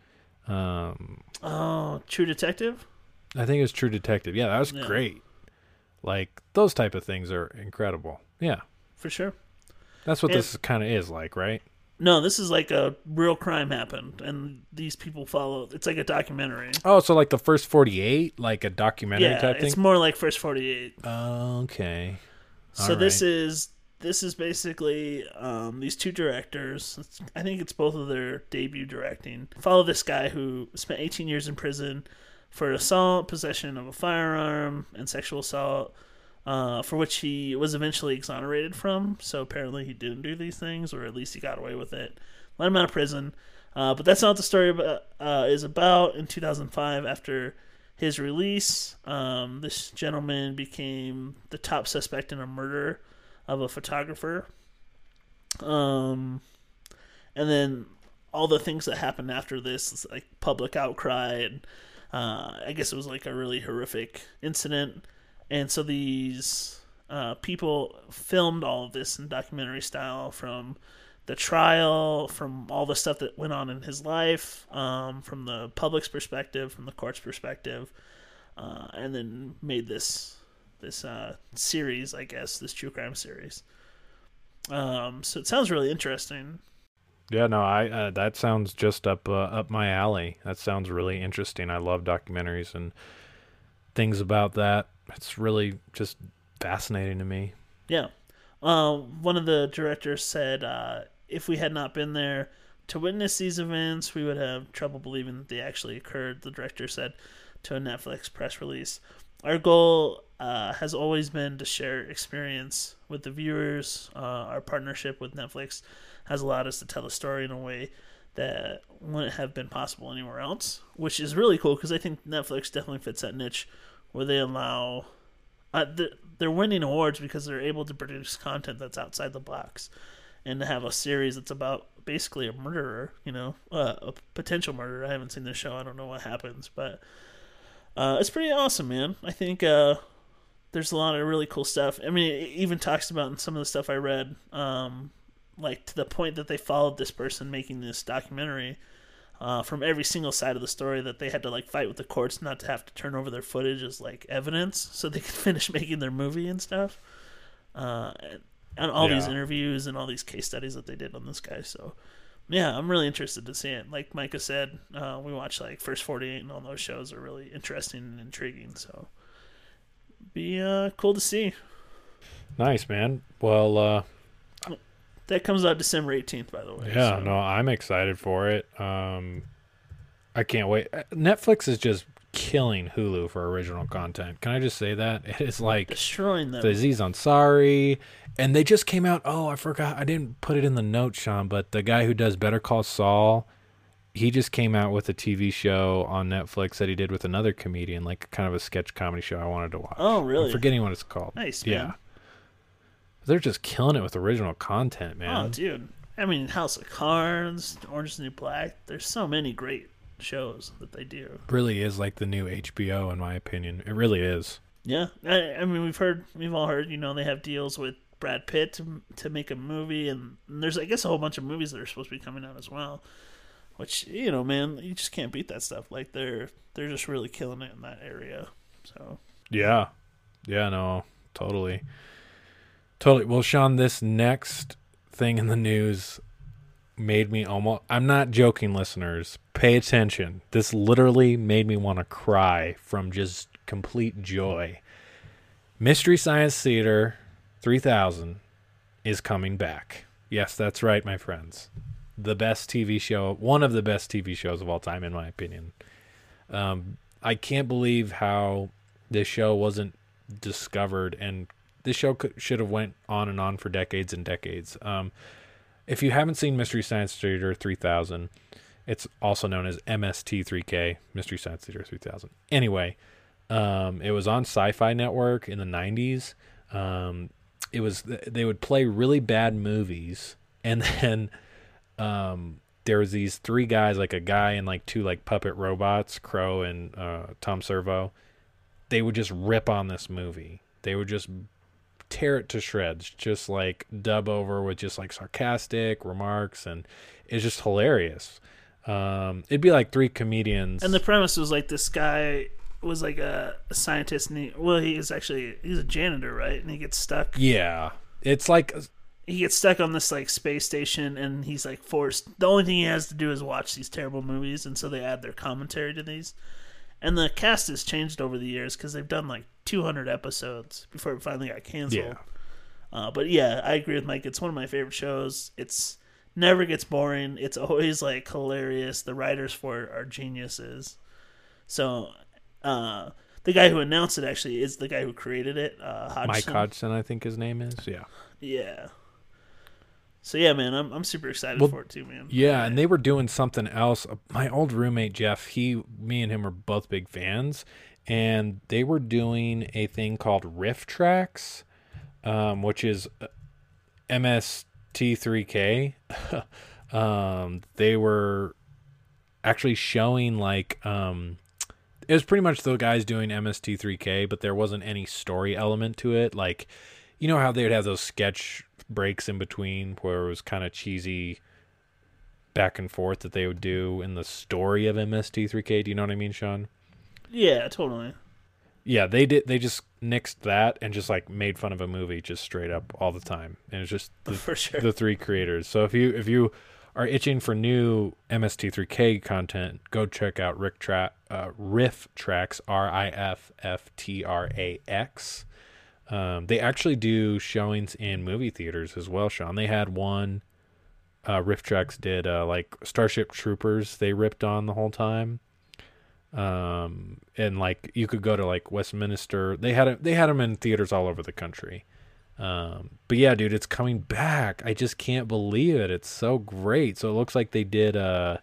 Um, oh, True Detective? I think it was True Detective. Yeah, that was yeah. great. Like those type of things are incredible. Yeah. For sure. That's what and, this kind of is like, right? No, this is like a real crime happened, and these people follow. It's like a documentary. Oh, so like the First forty-eight, like a documentary yeah, type thing? It's more like First forty-eight. Oh, okay. All so right. this is this is basically um, these two directors. It's, I think it's both of their debut directing. Follow this guy who spent eighteen years in prison for assault, possession of a firearm, and sexual assault. Uh, for which he was eventually exonerated from. So apparently he didn't do these things, or at least he got away with it. Let him out of prison. Uh, but that's not what the story about, uh, is about. In two thousand five, after his release, um, this gentleman became the top suspect in a murder of a photographer. Um, and then all the things that happened after this, like public outcry, and uh, I guess it was like a really horrific incident. And so these uh, people filmed all of this in documentary style, from the trial, from all the stuff that went on in his life, um, from the public's perspective, from the court's perspective, uh, and then made this this uh, series, I guess, this true crime series. Um, so it sounds really interesting. Yeah, no, I uh, that sounds just up uh, up my alley. That sounds really interesting. I love documentaries and things about that. It's really just fascinating to me. Yeah. Uh, one of the directors said, uh, if we had not been there to witness these events, we would have trouble believing that they actually occurred, the director said to a Netflix press release. Our goal uh, has always been to share experience with the viewers. Uh, our partnership with Netflix has allowed us to tell the story in a way that wouldn't have been possible anywhere else, which is really cool because I think Netflix definitely fits that niche where they allow uh, they're winning awards because they're able to produce content that's outside the box, and to have a series that's about basically a murderer, you know, uh, a potential murderer. I haven't seen the show. I don't know what happens, but uh, it's pretty awesome, man. I think uh, there's a lot of really cool stuff. I mean, it even talks about in some of the stuff I read, um, like to the point that they followed this person making this documentary Uh, from every single side of the story, that they had to like fight with the courts not to have to turn over their footage as like evidence so they could finish making their movie and stuff. Uh, and, and all yeah. these interviews and all these case studies that they did on this guy. So yeah, I'm really interested to see it. Like Micah said, uh, we watch like First forty-eight and all those shows are really interesting and intriguing. So be uh, cool to see. Nice, man. Well, uh, that comes out December eighteenth, by the way. Yeah, so. no, I'm excited for it. Um, I can't wait. Netflix is just killing Hulu for original content. Can I just say that? It is like destroying them. The Aziz Ansari, and they just came out. Oh, I forgot. I didn't put it in the notes, Sean, but the guy who does Better Call Saul, he just came out with a T V show on Netflix that he did with another comedian, like kind of a sketch comedy show I wanted to watch. Oh, really? I'm forgetting what it's called. Nice, man. Yeah. They're just killing it with original content, man. Oh, dude. I mean, House of Cards, Orange is the New Black. There's so many great shows that they do. It really is like the new H B O, in my opinion. It really is. Yeah. I, I mean, we've heard, we've all heard, you know, they have deals with Brad Pitt to, to make a movie. And, and there's, I guess, a whole bunch of movies that are supposed to be coming out as well. Which, you know, man, you just can't beat that stuff. Like, they're they're just really killing it in that area. So. Yeah. Yeah, no, totally. Totally. Well, Sean, this next thing in the news made me almost... I'm not joking, listeners. Pay attention. This literally made me want to cry from just complete joy. Mystery Science Theater three thousand is coming back. Yes, that's right, my friends. The best T V show, one of the best T V shows of all time, in my opinion. Um, I can't believe how this show wasn't discovered, and this show could, should have went on and on for decades and decades. Um, if you haven't seen Mystery Science Theater three thousand, it's also known as M S T three K, Mystery Science Theater three thousand. Anyway, um, it was on Sci-Fi Network in the nineties. Um, it was they would play really bad movies, and then um, there was these three guys, like a guy and like two like puppet robots, Crow and uh, Tom Servo. They would just rip on this movie. They would just tear it to shreds, just like dub over with just like sarcastic remarks, and it's just hilarious. Um, it'd be like three comedians. And the premise was like this guy was like a, a scientist, and he, well, he is actually, he's a janitor, right? And he gets stuck. Yeah. It's like... He gets stuck on this like space station, and he's like forced. The only thing he has to do is watch these terrible movies, and so they add their commentary to these. And the cast has changed over the years because they've done like two hundred episodes before it finally got canceled. Yeah. Uh, but yeah, I agree with Mike. It's one of my favorite shows. It's never gets boring. It's always like hilarious. The writers for it are geniuses. So uh, the guy who announced it actually is the guy who created it, uh, Hodgson. Mike Hodgson, I think his name is. Yeah. Yeah. So yeah, man, I'm I'm super excited well, for it too, man. Yeah, and they were doing something else. My old roommate Jeff, he, me and him are both big fans, and they were doing a thing called Riff Tracks, um, which is M S T three K. um, they were actually showing like um, it was pretty much the guys doing M S T three K, but there wasn't any story element to it. Like, you know how they would have those sketch breaks in between where it was kind of cheesy back and forth that they would do in the story of M S T three K. Do you know what I mean, Sean? Yeah, totally. Yeah, they did. They just nixed that and just like made fun of a movie just straight up all the time. And it's just the, for sure the three creators. So if you if you are itching for new M S T three K content, go check out Rick Tra- uh, Riff Tracks, R I F F T R A X. Um, they actually do showings in movie theaters as well, Sean. They had one, uh, Riff Tracks did, uh, like Starship Troopers, they ripped on the whole time. Um, and like, you could go to like Westminster. They had, a, they had them in theaters all over the country. Um, but yeah, dude, it's coming back. I just can't believe it. It's so great. So it looks like they did, uh,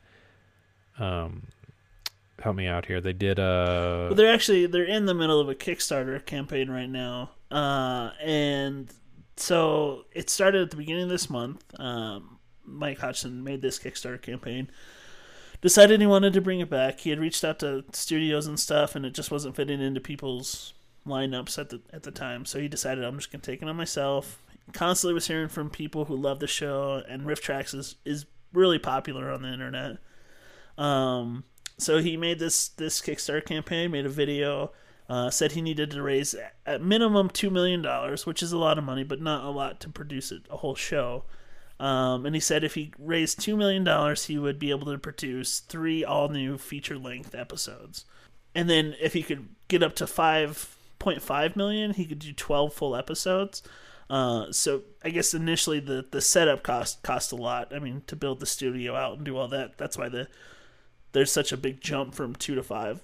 um, help me out here. They did, uh, well, they're actually, they're in the middle of a Kickstarter campaign right now. Uh, and so it started at the beginning of this month. Um, Mike Hodgson made this Kickstarter campaign, decided he wanted to bring it back. He had reached out to studios and stuff, and it just wasn't fitting into people's lineups at the at the time. So he decided, I'm just going to take it on myself. Constantly was hearing from people who love the show, and Riff Tracks is, is really popular on the internet. Um, so he made this, this Kickstarter campaign, made a video. Uh, said he needed to raise at minimum two million dollars, which is a lot of money, but not a lot to produce a, a whole show. Um, and he said if he raised two million dollars, he would be able to produce three all-new feature-length episodes. And then if he could get up to five point five million dollars, he could do twelve full episodes. Uh, so I guess initially the, the setup cost cost a lot. I mean, to build the studio out and do all that, that's why the there's such a big jump from two to five.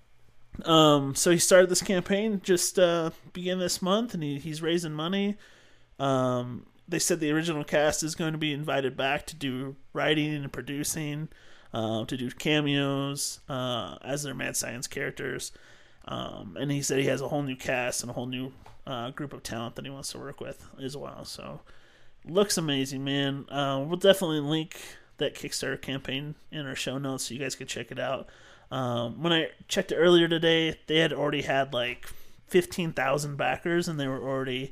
Um, so he started this campaign just uh, beginning this month, and he, he's raising money. Um, they said the original cast is going to be invited back to do writing and producing, uh, to do cameos uh, as their mad science characters. Um, and he said he has a whole new cast and a whole new uh, group of talent that he wants to work with as well. So, looks amazing, man. Uh, we'll definitely link that Kickstarter campaign in our show notes so you guys can check it out. Um, when I checked it earlier today, they had already had like fifteen thousand backers, and they were already,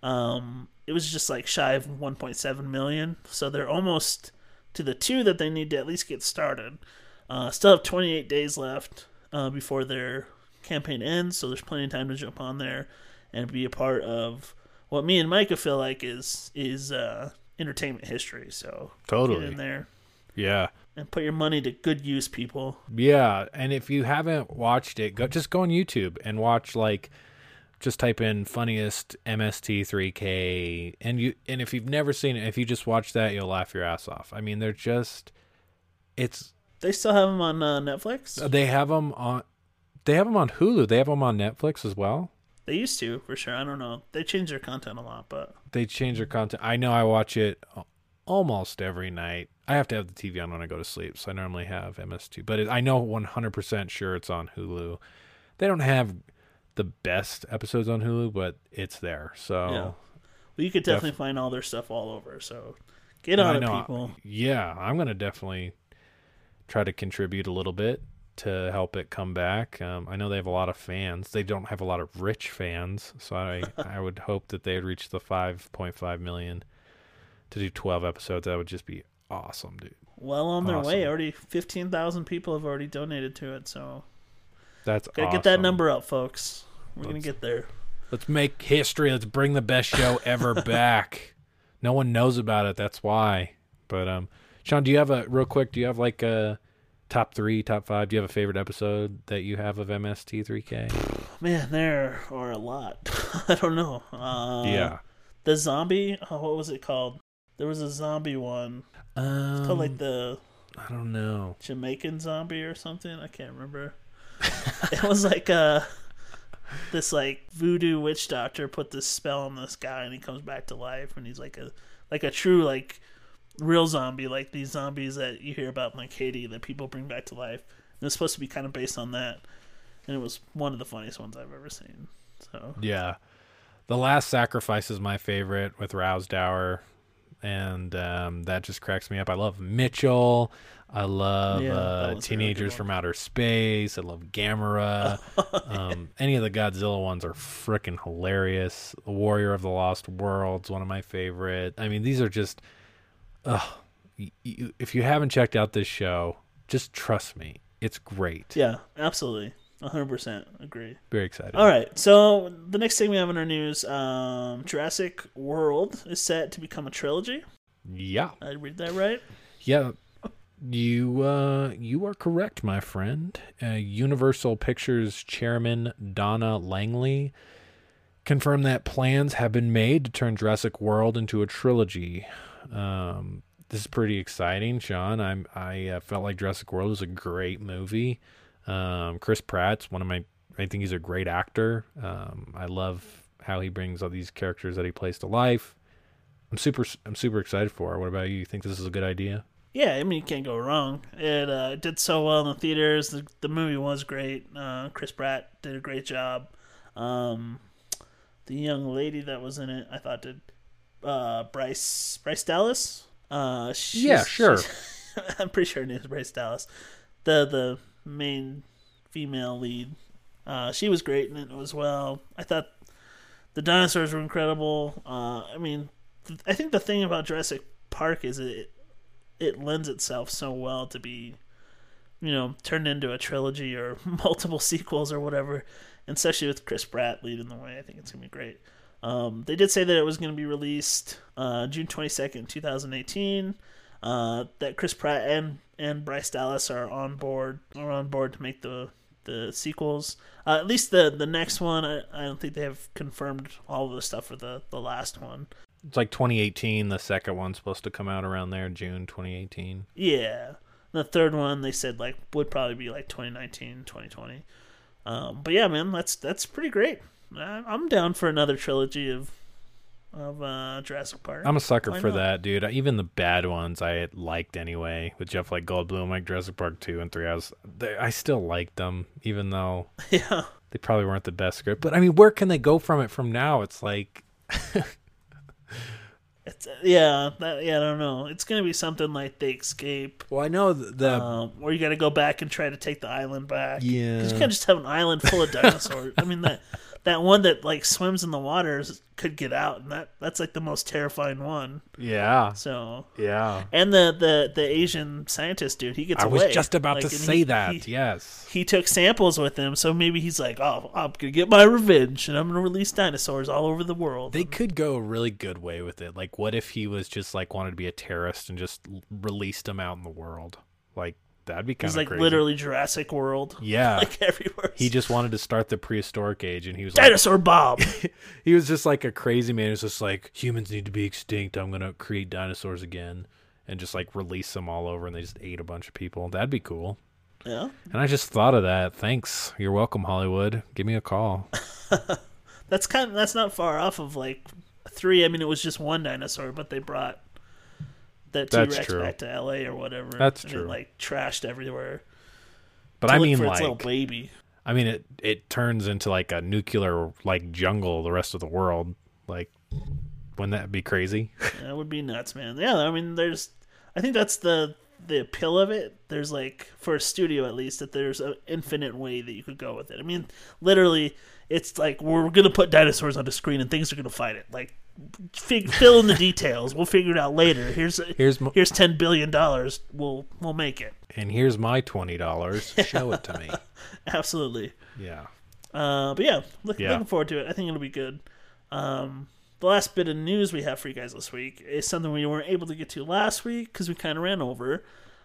um, it was just like shy of one point seven million. So they're almost to the two that they need to at least get started. Uh, still have twenty-eight days left uh, before their campaign ends, so there's plenty of time to jump on there and be a part of what me and Micah feel like is is uh, entertainment history. So Totally. get in there. Yeah. And put your money to good use, people. Yeah, and if you haven't watched it, go just go on YouTube and watch, like, just type in funniest M S T three K, and you and if you've never seen it, if you just watch that, you'll laugh your ass off. I mean, they're just, it's. They still have them on uh, Netflix? They have them on, they have them on Hulu. They have them on Netflix as well. They used to, for sure. I don't know. They change their content a lot, but They change their content. I know I watch it almost every night. I have to have the T V on when I go to sleep, so I normally have M S two. But it, I know one hundred percent sure it's on Hulu. They don't have the best episodes on Hulu, but it's there. So yeah. Well, you could definitely Def- find all their stuff all over. So get on it, people. Yeah, I'm going to definitely try to contribute a little bit to help it come back. Um, I know they have a lot of fans. They don't have a lot of rich fans, so I, I would hope that they'd reach the five point five million to do twelve episodes. That would just be awesome, dude. Well on their awesome. way. Already fifteen thousand people have already donated to it, so that's gotta awesome. Get that number up, folks. We're let's, gonna get there. Let's make history. Let's bring the best show ever back. No one knows about it. That's why. But um, Sean, do you have a real quick? Do you have like a top three, top five? Do you have a favorite episode that you have of M S T three K? Man, there are a lot. I don't know. Uh, yeah. The zombie. Oh, what was it called? There was a zombie one. Um, it's called like the I don't know. Jamaican zombie or something. I can't remember. It was like uh this like voodoo witch doctor put this spell on this guy and he comes back to life and he's like a like a true like real zombie, like these zombies that you hear about in like Haiti that people bring back to life. And it's supposed to be kind of based on that. And it was one of the funniest ones I've ever seen. So yeah. The Last Sacrifice is my favorite with Rousdower. And um, that just cracks me up. I love Mitchell. I love yeah, uh, Teenagers from Outer Space. I love Gamera. um, any of the Godzilla ones are freaking hilarious. The Warrior of the Lost World's one of my favorite. I mean, these are just... Uh, y- y- if you haven't checked out this show, just trust me. It's great. Yeah, absolutely. one hundred percent agree. Very excited. All right, so the next thing we have in our news, um, Jurassic World is set to become a trilogy. Yeah. Did I read that right? Yeah. You uh, you are correct, my friend. Uh, Universal Pictures chairman Donna Langley confirmed that plans have been made to turn Jurassic World into a trilogy. Um, this is pretty exciting, Sean. I'm, I uh, felt like Jurassic World was a great movie. Um, Chris Pratt's one of my, I think he's a great actor. Um, I love how he brings all these characters that he plays to life. I'm super, I'm super excited for it. What about you? You think this is a good idea? Yeah, I mean, you can't go wrong. It uh, did so well in the theaters. The, the movie was great. Uh, Chris Pratt did a great job. Um, the young lady that was in it, I thought did uh, Bryce Bryce Dallas. Uh, yeah, sure. I'm pretty sure her name is Bryce Dallas. The the main female lead. Uh, she was great in it as well. I thought the dinosaurs were incredible. Uh, I mean, th- I think the thing about Jurassic Park is it it lends itself so well to be, you know, turned into a trilogy or multiple sequels or whatever. And especially with Chris Pratt leading the way, I think it's gonna be great. Um, they did say that it was going to be released uh, June twenty-second, twenty eighteen. Uh, that Chris Pratt and, and Bryce Dallas are on board are on board to make the the sequels. Uh, at least the, the next one, I, I don't think they have confirmed all of the stuff for the, the last one. It's like twenty eighteen. The second one's supposed to come out around there, June twenty eighteen. Yeah. The third one, they said like would probably be like twenty nineteen, twenty twenty. Um, but yeah, man, that's that's pretty great. I'm down for another trilogy of of uh, Jurassic Park. I'm a sucker Why for not? that, dude. Even the bad ones I liked anyway. With Jeff like Goldblum, like Jurassic Park two and three, I was, they, I still liked them, even though Yeah. they probably weren't the best script. But I mean, where can they go from it from now? It's like, It's, yeah, that, yeah, I don't know. It's gonna be something like They Escape, well, I know the, the um, where you got to go back and try to take the island back. Yeah. because you can't just have an island full of dinosaurs. I mean that that one that like swims in the waters could get out, and that that's like the most terrifying one. yeah, So yeah. and the the the Asian scientist dude, he gets I away. was just about Like, to and say he- that. He, yes. he took samples with him, so maybe he's like, oh, I'm gonna get my revenge, and I'm gonna release dinosaurs all over the world. They could go a really good way with it. Like, what if he was just like wanted to be a terrorist and just l- released them out in the world? Like, that'd be kind He's of like crazy. literally Jurassic World. Yeah. Like everywhere. He just wanted to start the prehistoric age, and he was like, Dinosaur Bob. he was just like a crazy man. He was just like, humans need to be extinct. I'm gonna create dinosaurs again, and just like release them all over, and they just ate a bunch of people. That'd be cool. Yeah. And I just thought of that. Thanks. You're welcome, Hollywood. Give me a call. That's kind of, that's not far off of like three. I mean, it was just one dinosaur, but they brought that T That's Rex true. back to L A or whatever. That's and true. It, like trashed everywhere. But to I look mean, for its little like, baby. I mean, it it turns into like a nuclear like jungle the rest of the world. Like, wouldn't that be crazy? That would be nuts, man. Yeah, I mean, there's. I think that's the the appeal of it. There's like for a studio at least that there's an infinite way that you could go with it. I mean, literally, it's like we're gonna put dinosaurs on the screen and things are gonna fight it. Like, fig- fill in the details. We'll figure it out later. Here's Here's m- here's ten billion dollars. We'll we'll make it. and here's my twenty dollars. Show it to me. Absolutely. Yeah. Uh, but yeah, look, Yeah. looking forward to it. I think it'll be good. Um, the last bit of news we have for you guys this week is something we weren't able to get to last week because we kind of ran over.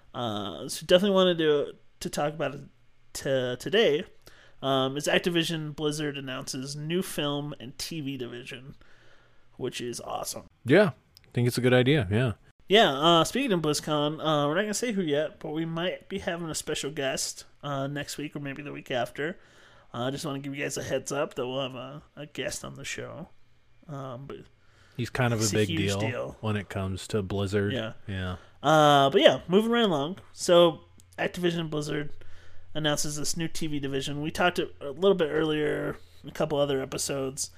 Uh, so definitely wanted to to talk about it to, today. Um, is Activision Blizzard announces new film and T V division, which is awesome. Yeah. I think it's a good idea. Yeah. Yeah, uh, speaking of BlizzCon, uh, we're not going to say who yet, but we might be having a special guest uh, next week or maybe the week after. I uh, just want to give you guys a heads up that we'll have a, a guest on the show. Um, but He's kind of It's a a big huge deal, deal. when it comes to Blizzard. Yeah. Yeah. uh, but yeah, moving right along. So Activision Blizzard announces this new T V division. We talked a a little bit earlier, a couple other episodes,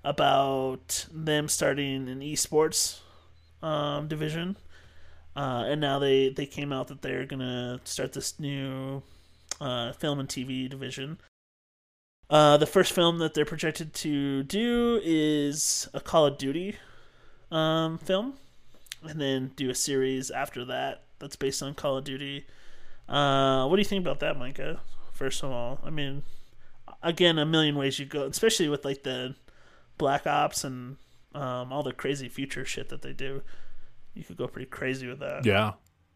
about them starting an esports um, division. Uh, and now they, they came out that they're going to start this new uh, film and T V division. Uh, the first film that they're projected to do is a Call of Duty um, film, and then do a series after that that's based on Call of Duty. Uh, what do you think about that, Micah? First of all, I mean, again, a million ways you go, especially with like the Black Ops and um, all the crazy future shit that they do. You could go pretty crazy with that. Yeah.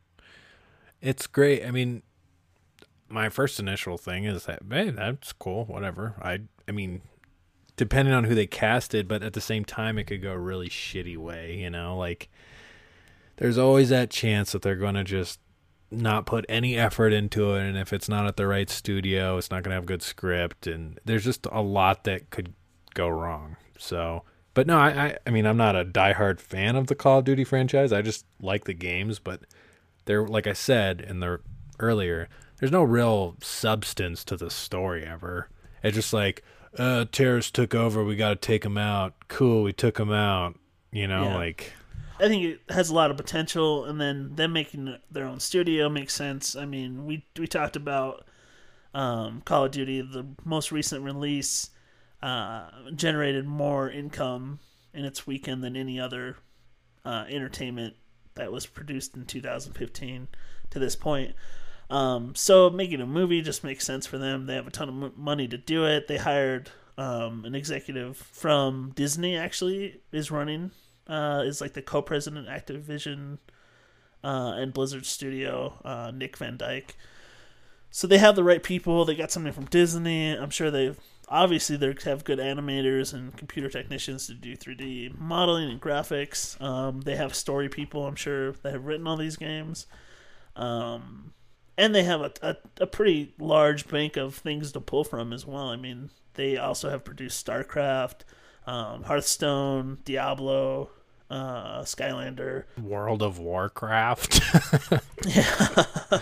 It's great. I mean, my first initial thing is that, hey, that's cool, whatever. I I mean, depending on who they casted, but at the same time, it could go a really shitty way, you know? Like, there's always that chance that they're going to just not put any effort into it, and if it's not at the right studio, it's not going to have good script, and there's just a lot that could go wrong. So... But no, I, I I mean, I'm not a diehard fan of the Call of Duty franchise. I just like the games, but they're, like I said in the earlier, there's no real substance to the story ever. It's just like, uh, terrorists took over, we got to take them out. Cool, we took them out. You know, Yeah. like... I think it has a lot of potential, and then them making their own studio makes sense. I mean, we we talked about um, Call of Duty, the most recent release, uh, generated more income in its weekend than any other uh, entertainment that was produced in two thousand fifteen to this point. Um, so making a movie just makes sense for them. They have a ton of m- money to do it. They hired um, an executive from Disney, actually, is running, uh, is like the co-president of Activision uh, and Blizzard Studio, uh, Nick Van Dyke. So they have the right people. They got somebody from Disney. I'm sure they've obviously they have good animators and computer technicians to do three D modeling and graphics. Um, they have story people, I'm sure, that have written all these games. Um, and they have a, a, a pretty large bank of things to pull from as well. I mean, they also have produced StarCraft, um, Hearthstone, Diablo, uh, Skylander, World of Warcraft. yeah,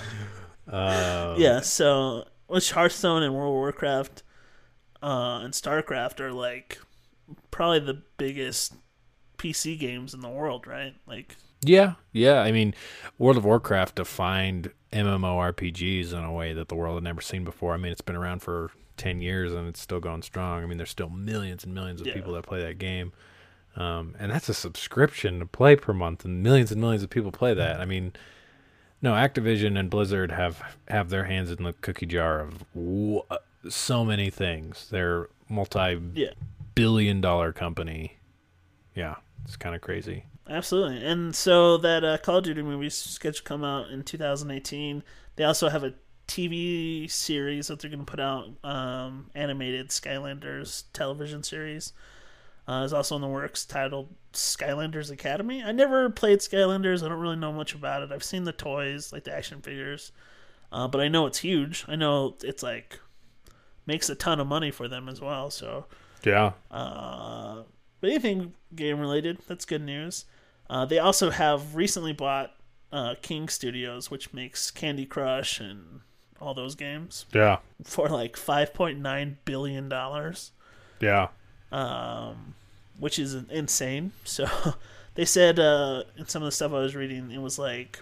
um, yeah. So, which Hearthstone and World of Warcraft uh, and StarCraft are like probably the biggest P C games in the world, right? Like, yeah, yeah. I mean, World of Warcraft defined MMORPGs in a way that the world had never seen before. I mean, it's been around for ten years and it's still going strong. I mean, there's still millions and millions of yeah. people that play that game. Um, and that's a subscription to play per month, and millions and millions of people play that. I mean, no, Activision and Blizzard have, have their hands in the cookie jar of w- so many things. They're multi-billion Yeah. dollar company. Yeah, it's kind of crazy. Absolutely. And so that uh, Call of Duty movie is scheduled to come out in two thousand eighteen. They also have a T V series that they're going to put out, um, animated Skylanders television series. Uh, is also in the works, titled Skylanders Academy. I never played Skylanders. I don't really know much about it. I've seen the toys, like the action figures, uh, but I know it's huge. I know it's like makes a ton of money for them as well. So Yeah. Uh, but anything game related, that's good news. Uh, they also have recently bought uh, King Studios, which makes Candy Crush and all those games, Yeah. for like five point nine billion dollars. Yeah. Um, which is insane. So they said uh, in some of the stuff I was reading, it was like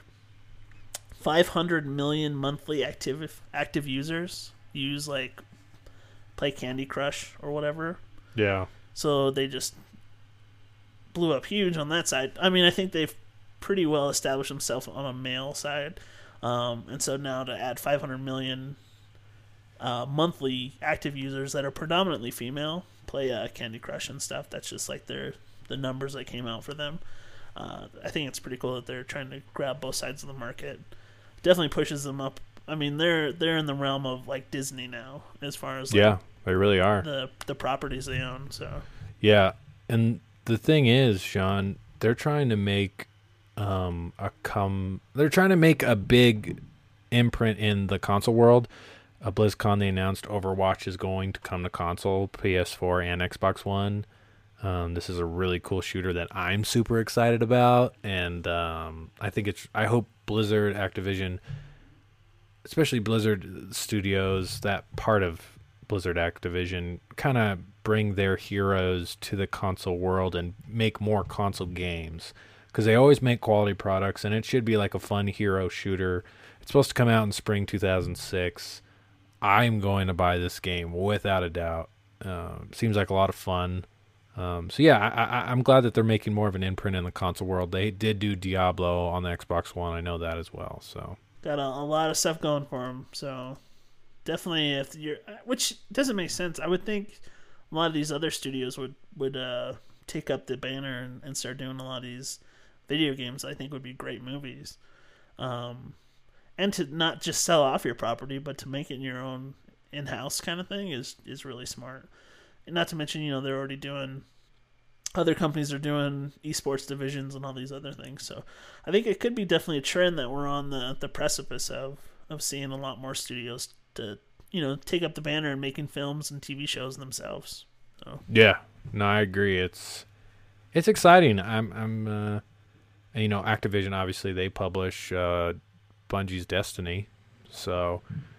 five hundred million monthly active active users use like play Candy Crush or whatever. Yeah. So they just blew up huge on that side. I mean, I think they've pretty well established themselves on a male side. Um, and so now to add five hundred million uh, monthly active users that are predominantly female play uh, Candy Crush and stuff, that's just like their the numbers that came out for them. Uh, I think it's pretty cool that they're trying to grab both sides of the market. Definitely pushes them up. I mean, they're they're in the realm of like Disney now as far as like, Yeah, they really are. the the properties they own. So Yeah, and the thing is, Sean, they're trying to make um a come. They're trying to make a big imprint in the console world. At BlizzCon, they announced Overwatch is going to come to console, P S four, and Xbox One. Um, this is a really cool shooter that I'm super excited about, and um, I think it's. I hope Blizzard, Activision, especially Blizzard Studios, that part of Blizzard Activision, kind of bring their heroes to the console world and make more console games, because they always make quality products, and it should be like a fun hero shooter. It's supposed to come out in spring two thousand six. I'm going to buy this game without a doubt. Uh, seems like a lot of fun. Um, so yeah, I, I, I'm glad that they're making more of an imprint in the console world. They did do Diablo on the Xbox One. I know that as well. So got a, a lot of stuff going for them. So definitely, if you're, which doesn't make sense. I would think a lot of these other studios would would uh, take up the banner and, and start doing a lot of these video games. I think would be great movies. Um, and to not just sell off your property, but to make it your own in-house kind of thing is is really smart. And not to mention, you know, they're already doing, other companies are doing esports divisions and all these other things. So I think it could be definitely a trend that we're on the, the precipice of, of seeing a lot more studios to, you know, take up the banner and making films and T V shows themselves. So yeah, no, I agree. It's it's exciting. I'm I'm uh, you know, Activision, obviously they publish uh, Bungie's Destiny, so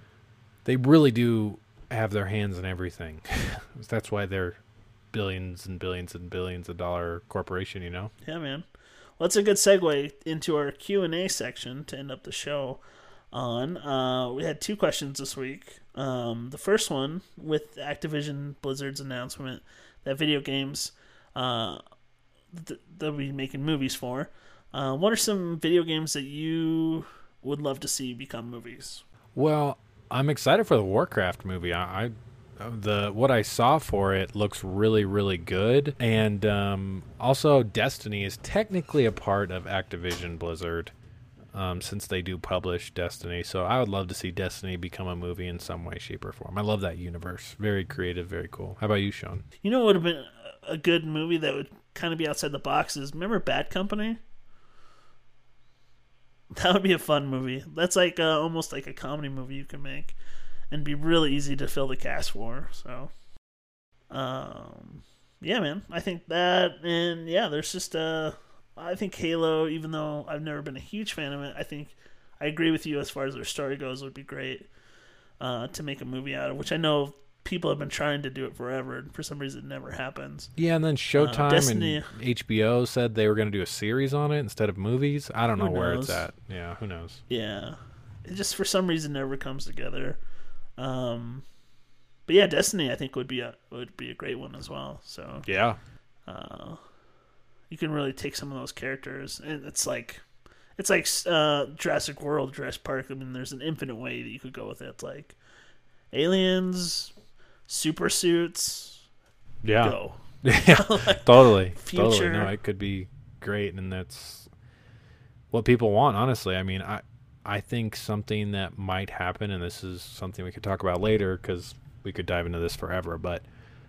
they really do have their hands in everything. That's why they're billions and billions and billions of dollar corporation, you know? yeah, man. Well, that's a good segue into our Q and A section to end up the show on. Uh, we had two questions this week. Um, the first one with Activision Blizzard's announcement that video games uh, th- they'll be making movies for. Uh, what are some video games that you would love to see become movies? Well, I'm excited for the Warcraft movie. I, I the what I saw for it looks really, really good, and um, also Destiny is technically a part of Activision Blizzard, um, since they do publish Destiny. So I would love to see Destiny become a movie in some way, shape, or form. I love that universe. Very creative, very cool. How about you, Sean? You know what would have been a good movie that would kind of be outside the box is, remember Bad Company? That would be a fun movie. That's like uh, almost like a comedy movie you can make, and be really easy to fill the cast for. So, um, yeah, man, I think that, and yeah, there's just uh, I think Halo, even though I've never been a huge fan of it, I think I agree with you as far as their story goes. Would be great uh, to make a movie out of, which I know people have been trying to do it forever, and for some reason it never happens. Yeah, and then Showtime uh, Destiny, and H B O said they were going to do a series on it instead of movies. I don't know where it's at. Yeah, who knows? Yeah, it just for some reason never comes together. Um, but yeah, Destiny I think would be a would be a great one as well. So yeah, uh, you can really take some of those characters, and it's like it's like uh, Jurassic World, Jurassic Park. I mean, there's an infinite way that you could go with it. It's like aliens, super suits. Yeah, go. yeah, like, totally, future. totally. No, it could be great, and that's what people want. Honestly, I mean, I I think something that might happen, and this is something we could talk about later because we could dive into this forever. But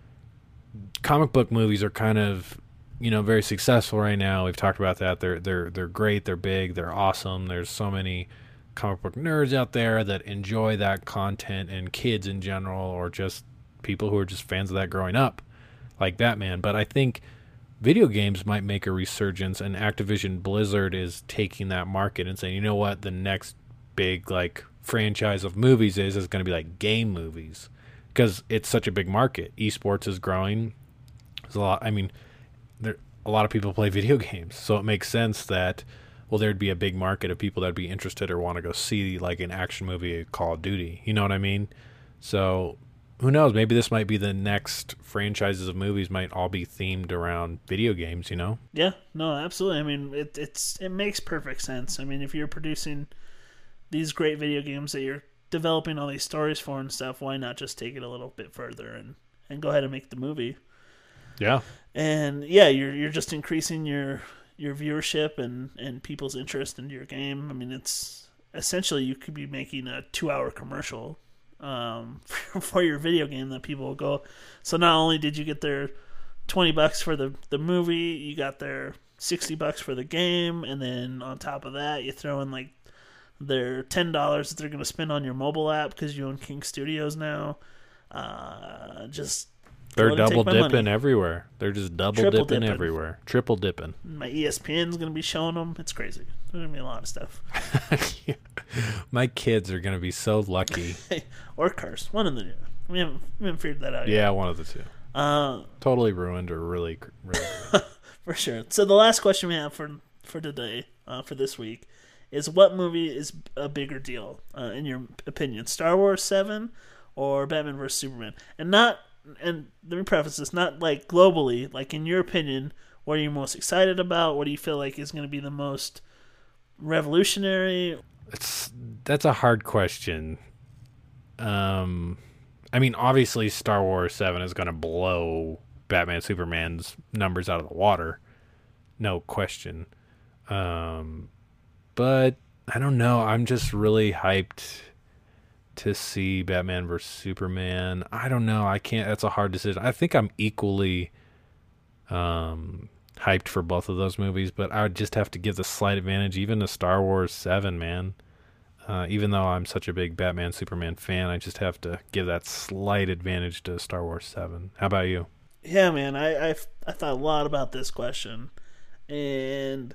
comic book movies are kind of, you know, very successful right now. We've talked about that. They're they're they're great. They're big. They're awesome. There's so many comic book nerds out there that enjoy that content, and kids in general, or just people who are just fans of that growing up, like Batman. But I think video games might make a resurgence, and Activision Blizzard is taking that market and saying, you know what, the next big like franchise of movies is is going to be like game movies, because it's such a big market. Esports is growing. There's a lot. I mean, there a lot of people play video games, so it makes sense that, well, there'd be a big market of people that'd be interested or want to go see like an action movie, Call of Duty. You know what I mean? So who knows? Maybe this might be the next franchises of movies might all be themed around video games, you know? Yeah, no, absolutely. I mean, it it's it makes perfect sense. I mean, if you're producing these great video games that you're developing all these stories for and stuff, why not just take it a little bit further and, and go ahead and make the movie? Yeah. And yeah, you're you're just increasing your your viewership and, and people's interest in your game. I mean, it's essentially you could be making a two hour commercial um for, for your video game that people will go. So not only did you get their twenty bucks for the the movie, you got their sixty bucks for the game, and then on top of that you throw in like their ten dollars that they're going to spend on your mobile app because you own King Studios now. Uh just they're double dipping everywhere. They're just double Triple dipping, dipping everywhere. Triple dipping. My E S P N's going to be showing them. It's crazy. There's going to be a lot of stuff. My kids are going to be so lucky. Or Cars. One of the two. We haven't, we haven't figured that out yeah, yet. Yeah, one of the two. Uh, totally ruined or really, really for sure. So the last question we have for for today, uh, for this week, is what movie is a bigger deal, uh, in your opinion? Star Wars seven or Batman versus Superman? And not, and let me preface this, not like globally, like in your opinion, what are you most excited about? What do you feel like is going to be the most revolutionary? It's that's a hard question. Um, I mean, obviously, Star Wars seven is going to blow Batman Superman's numbers out of the water, no question. Um, but I don't know. I'm just really hyped to see Batman versus Superman. I don't know. I can't. That's a hard decision. I think I'm equally um hyped for both of those movies, but I would just have to give the slight advantage even to Star Wars seven, man. Uh, even though I'm such a big Batman Superman fan, I just have to give that slight advantage to Star Wars seven. How about you? Yeah, man, I I've, I thought a lot about this question, and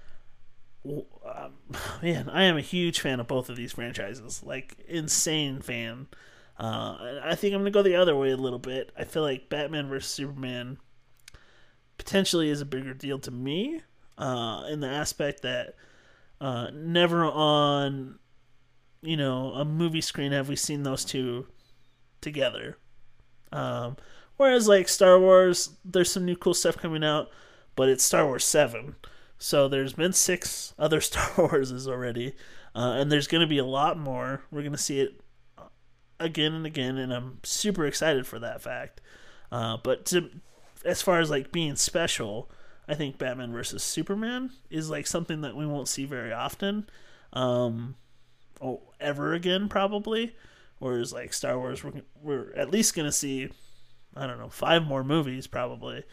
um, man, I am a huge fan of both of these franchises, like insane fan. Uh, I think I'm gonna go the other way a little bit. I feel like Batman versus Superman potentially is a bigger deal to me, uh, in the aspect that uh, never on, you know, a movie screen have we seen those two together. Um, whereas like Star Wars, there's some new cool stuff coming out, but it's Star Wars seven. So there's been six other Star Warses already, uh, and there's going to be a lot more. We're going to see it again and again, and I'm super excited for that fact. Uh, but to, as far as like being special, I think Batman versus Superman is like something that we won't see very often, um, or ever again probably. Whereas like Star Wars, we're, we're at least going to see, I don't know, five more movies probably.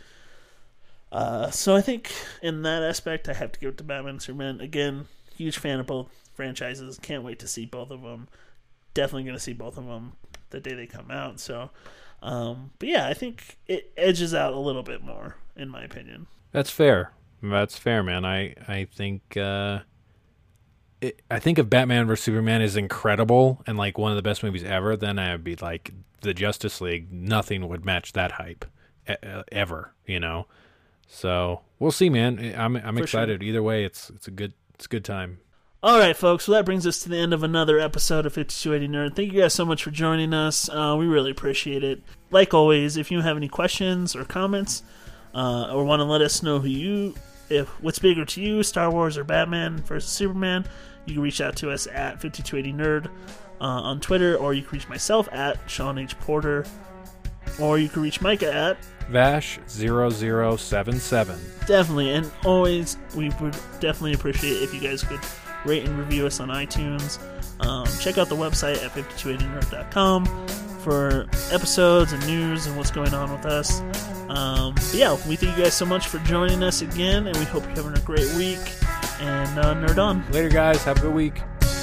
Uh, so I think in that aspect, I have to give it to Batman and Superman. Again, huge fan of both franchises. Can't wait to see both of them. Definitely going to see both of them the day they come out. So Um, but yeah, I think it edges out a little bit more, in my opinion. That's fair. That's fair, man. I I think uh, it, I think if Batman versus Superman is incredible and like one of the best movies ever, then I'd be like the Justice League. Nothing would match that hype e- ever, you know. So we'll see, man. I'm I'm For excited. sure. Either way, it's it's a good it's a good time. All right, folks. Well, that brings us to the end of another episode of fifty-two eighty Nerd. Thank you guys so much for joining us. Uh, we really appreciate it. Like always, if you have any questions or comments, uh, or want to let us know who you, if what's bigger to you, Star Wars or Batman versus Superman, you can reach out to us at fifty-two eighty Nerd uh, on Twitter, or you can reach myself at Sean H. Porter, or you can reach Micah at Vash zero zero seven seven. Definitely, and always, we would definitely appreciate it if you guys could rate and review us on iTunes. Um, check out the website at fifty-two eighty nerd dot com for episodes and news and what's going on with us. Um, but yeah, we thank you guys so much for joining us again, and we hope you're having a great week. And uh, nerd on. Later, guys. Have a good week.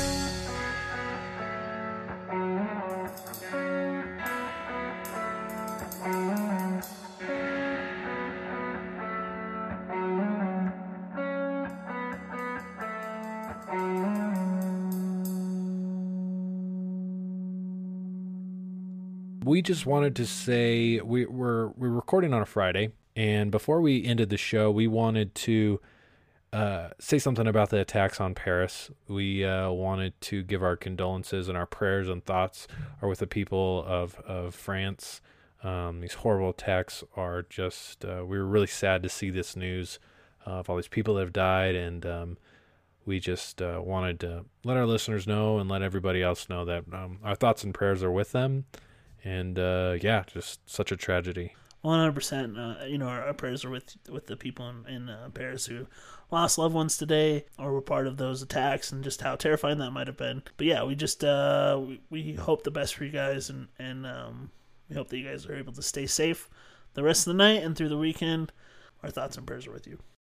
We just wanted to say we, we're we're recording on a Friday, and before we ended the show, we wanted to uh, say something about the attacks on Paris. We uh, wanted to give our condolences, and our prayers and thoughts are with the people of of France. Um, these horrible attacks are just. Uh, we were really sad to see this news uh, of all these people that have died, and um, we just uh, wanted to let our listeners know and let everybody else know that um, our thoughts and prayers are with them. And, uh, yeah, just such a tragedy. one hundred percent. Uh, you know, our, our prayers are with with the people in, in uh, Paris who lost loved ones today or were part of those attacks, and just how terrifying that might have been. But yeah, we just uh, we, we hope the best for you guys, and, and um, we hope that you guys are able to stay safe the rest of the night and through the weekend. Our thoughts and prayers are with you.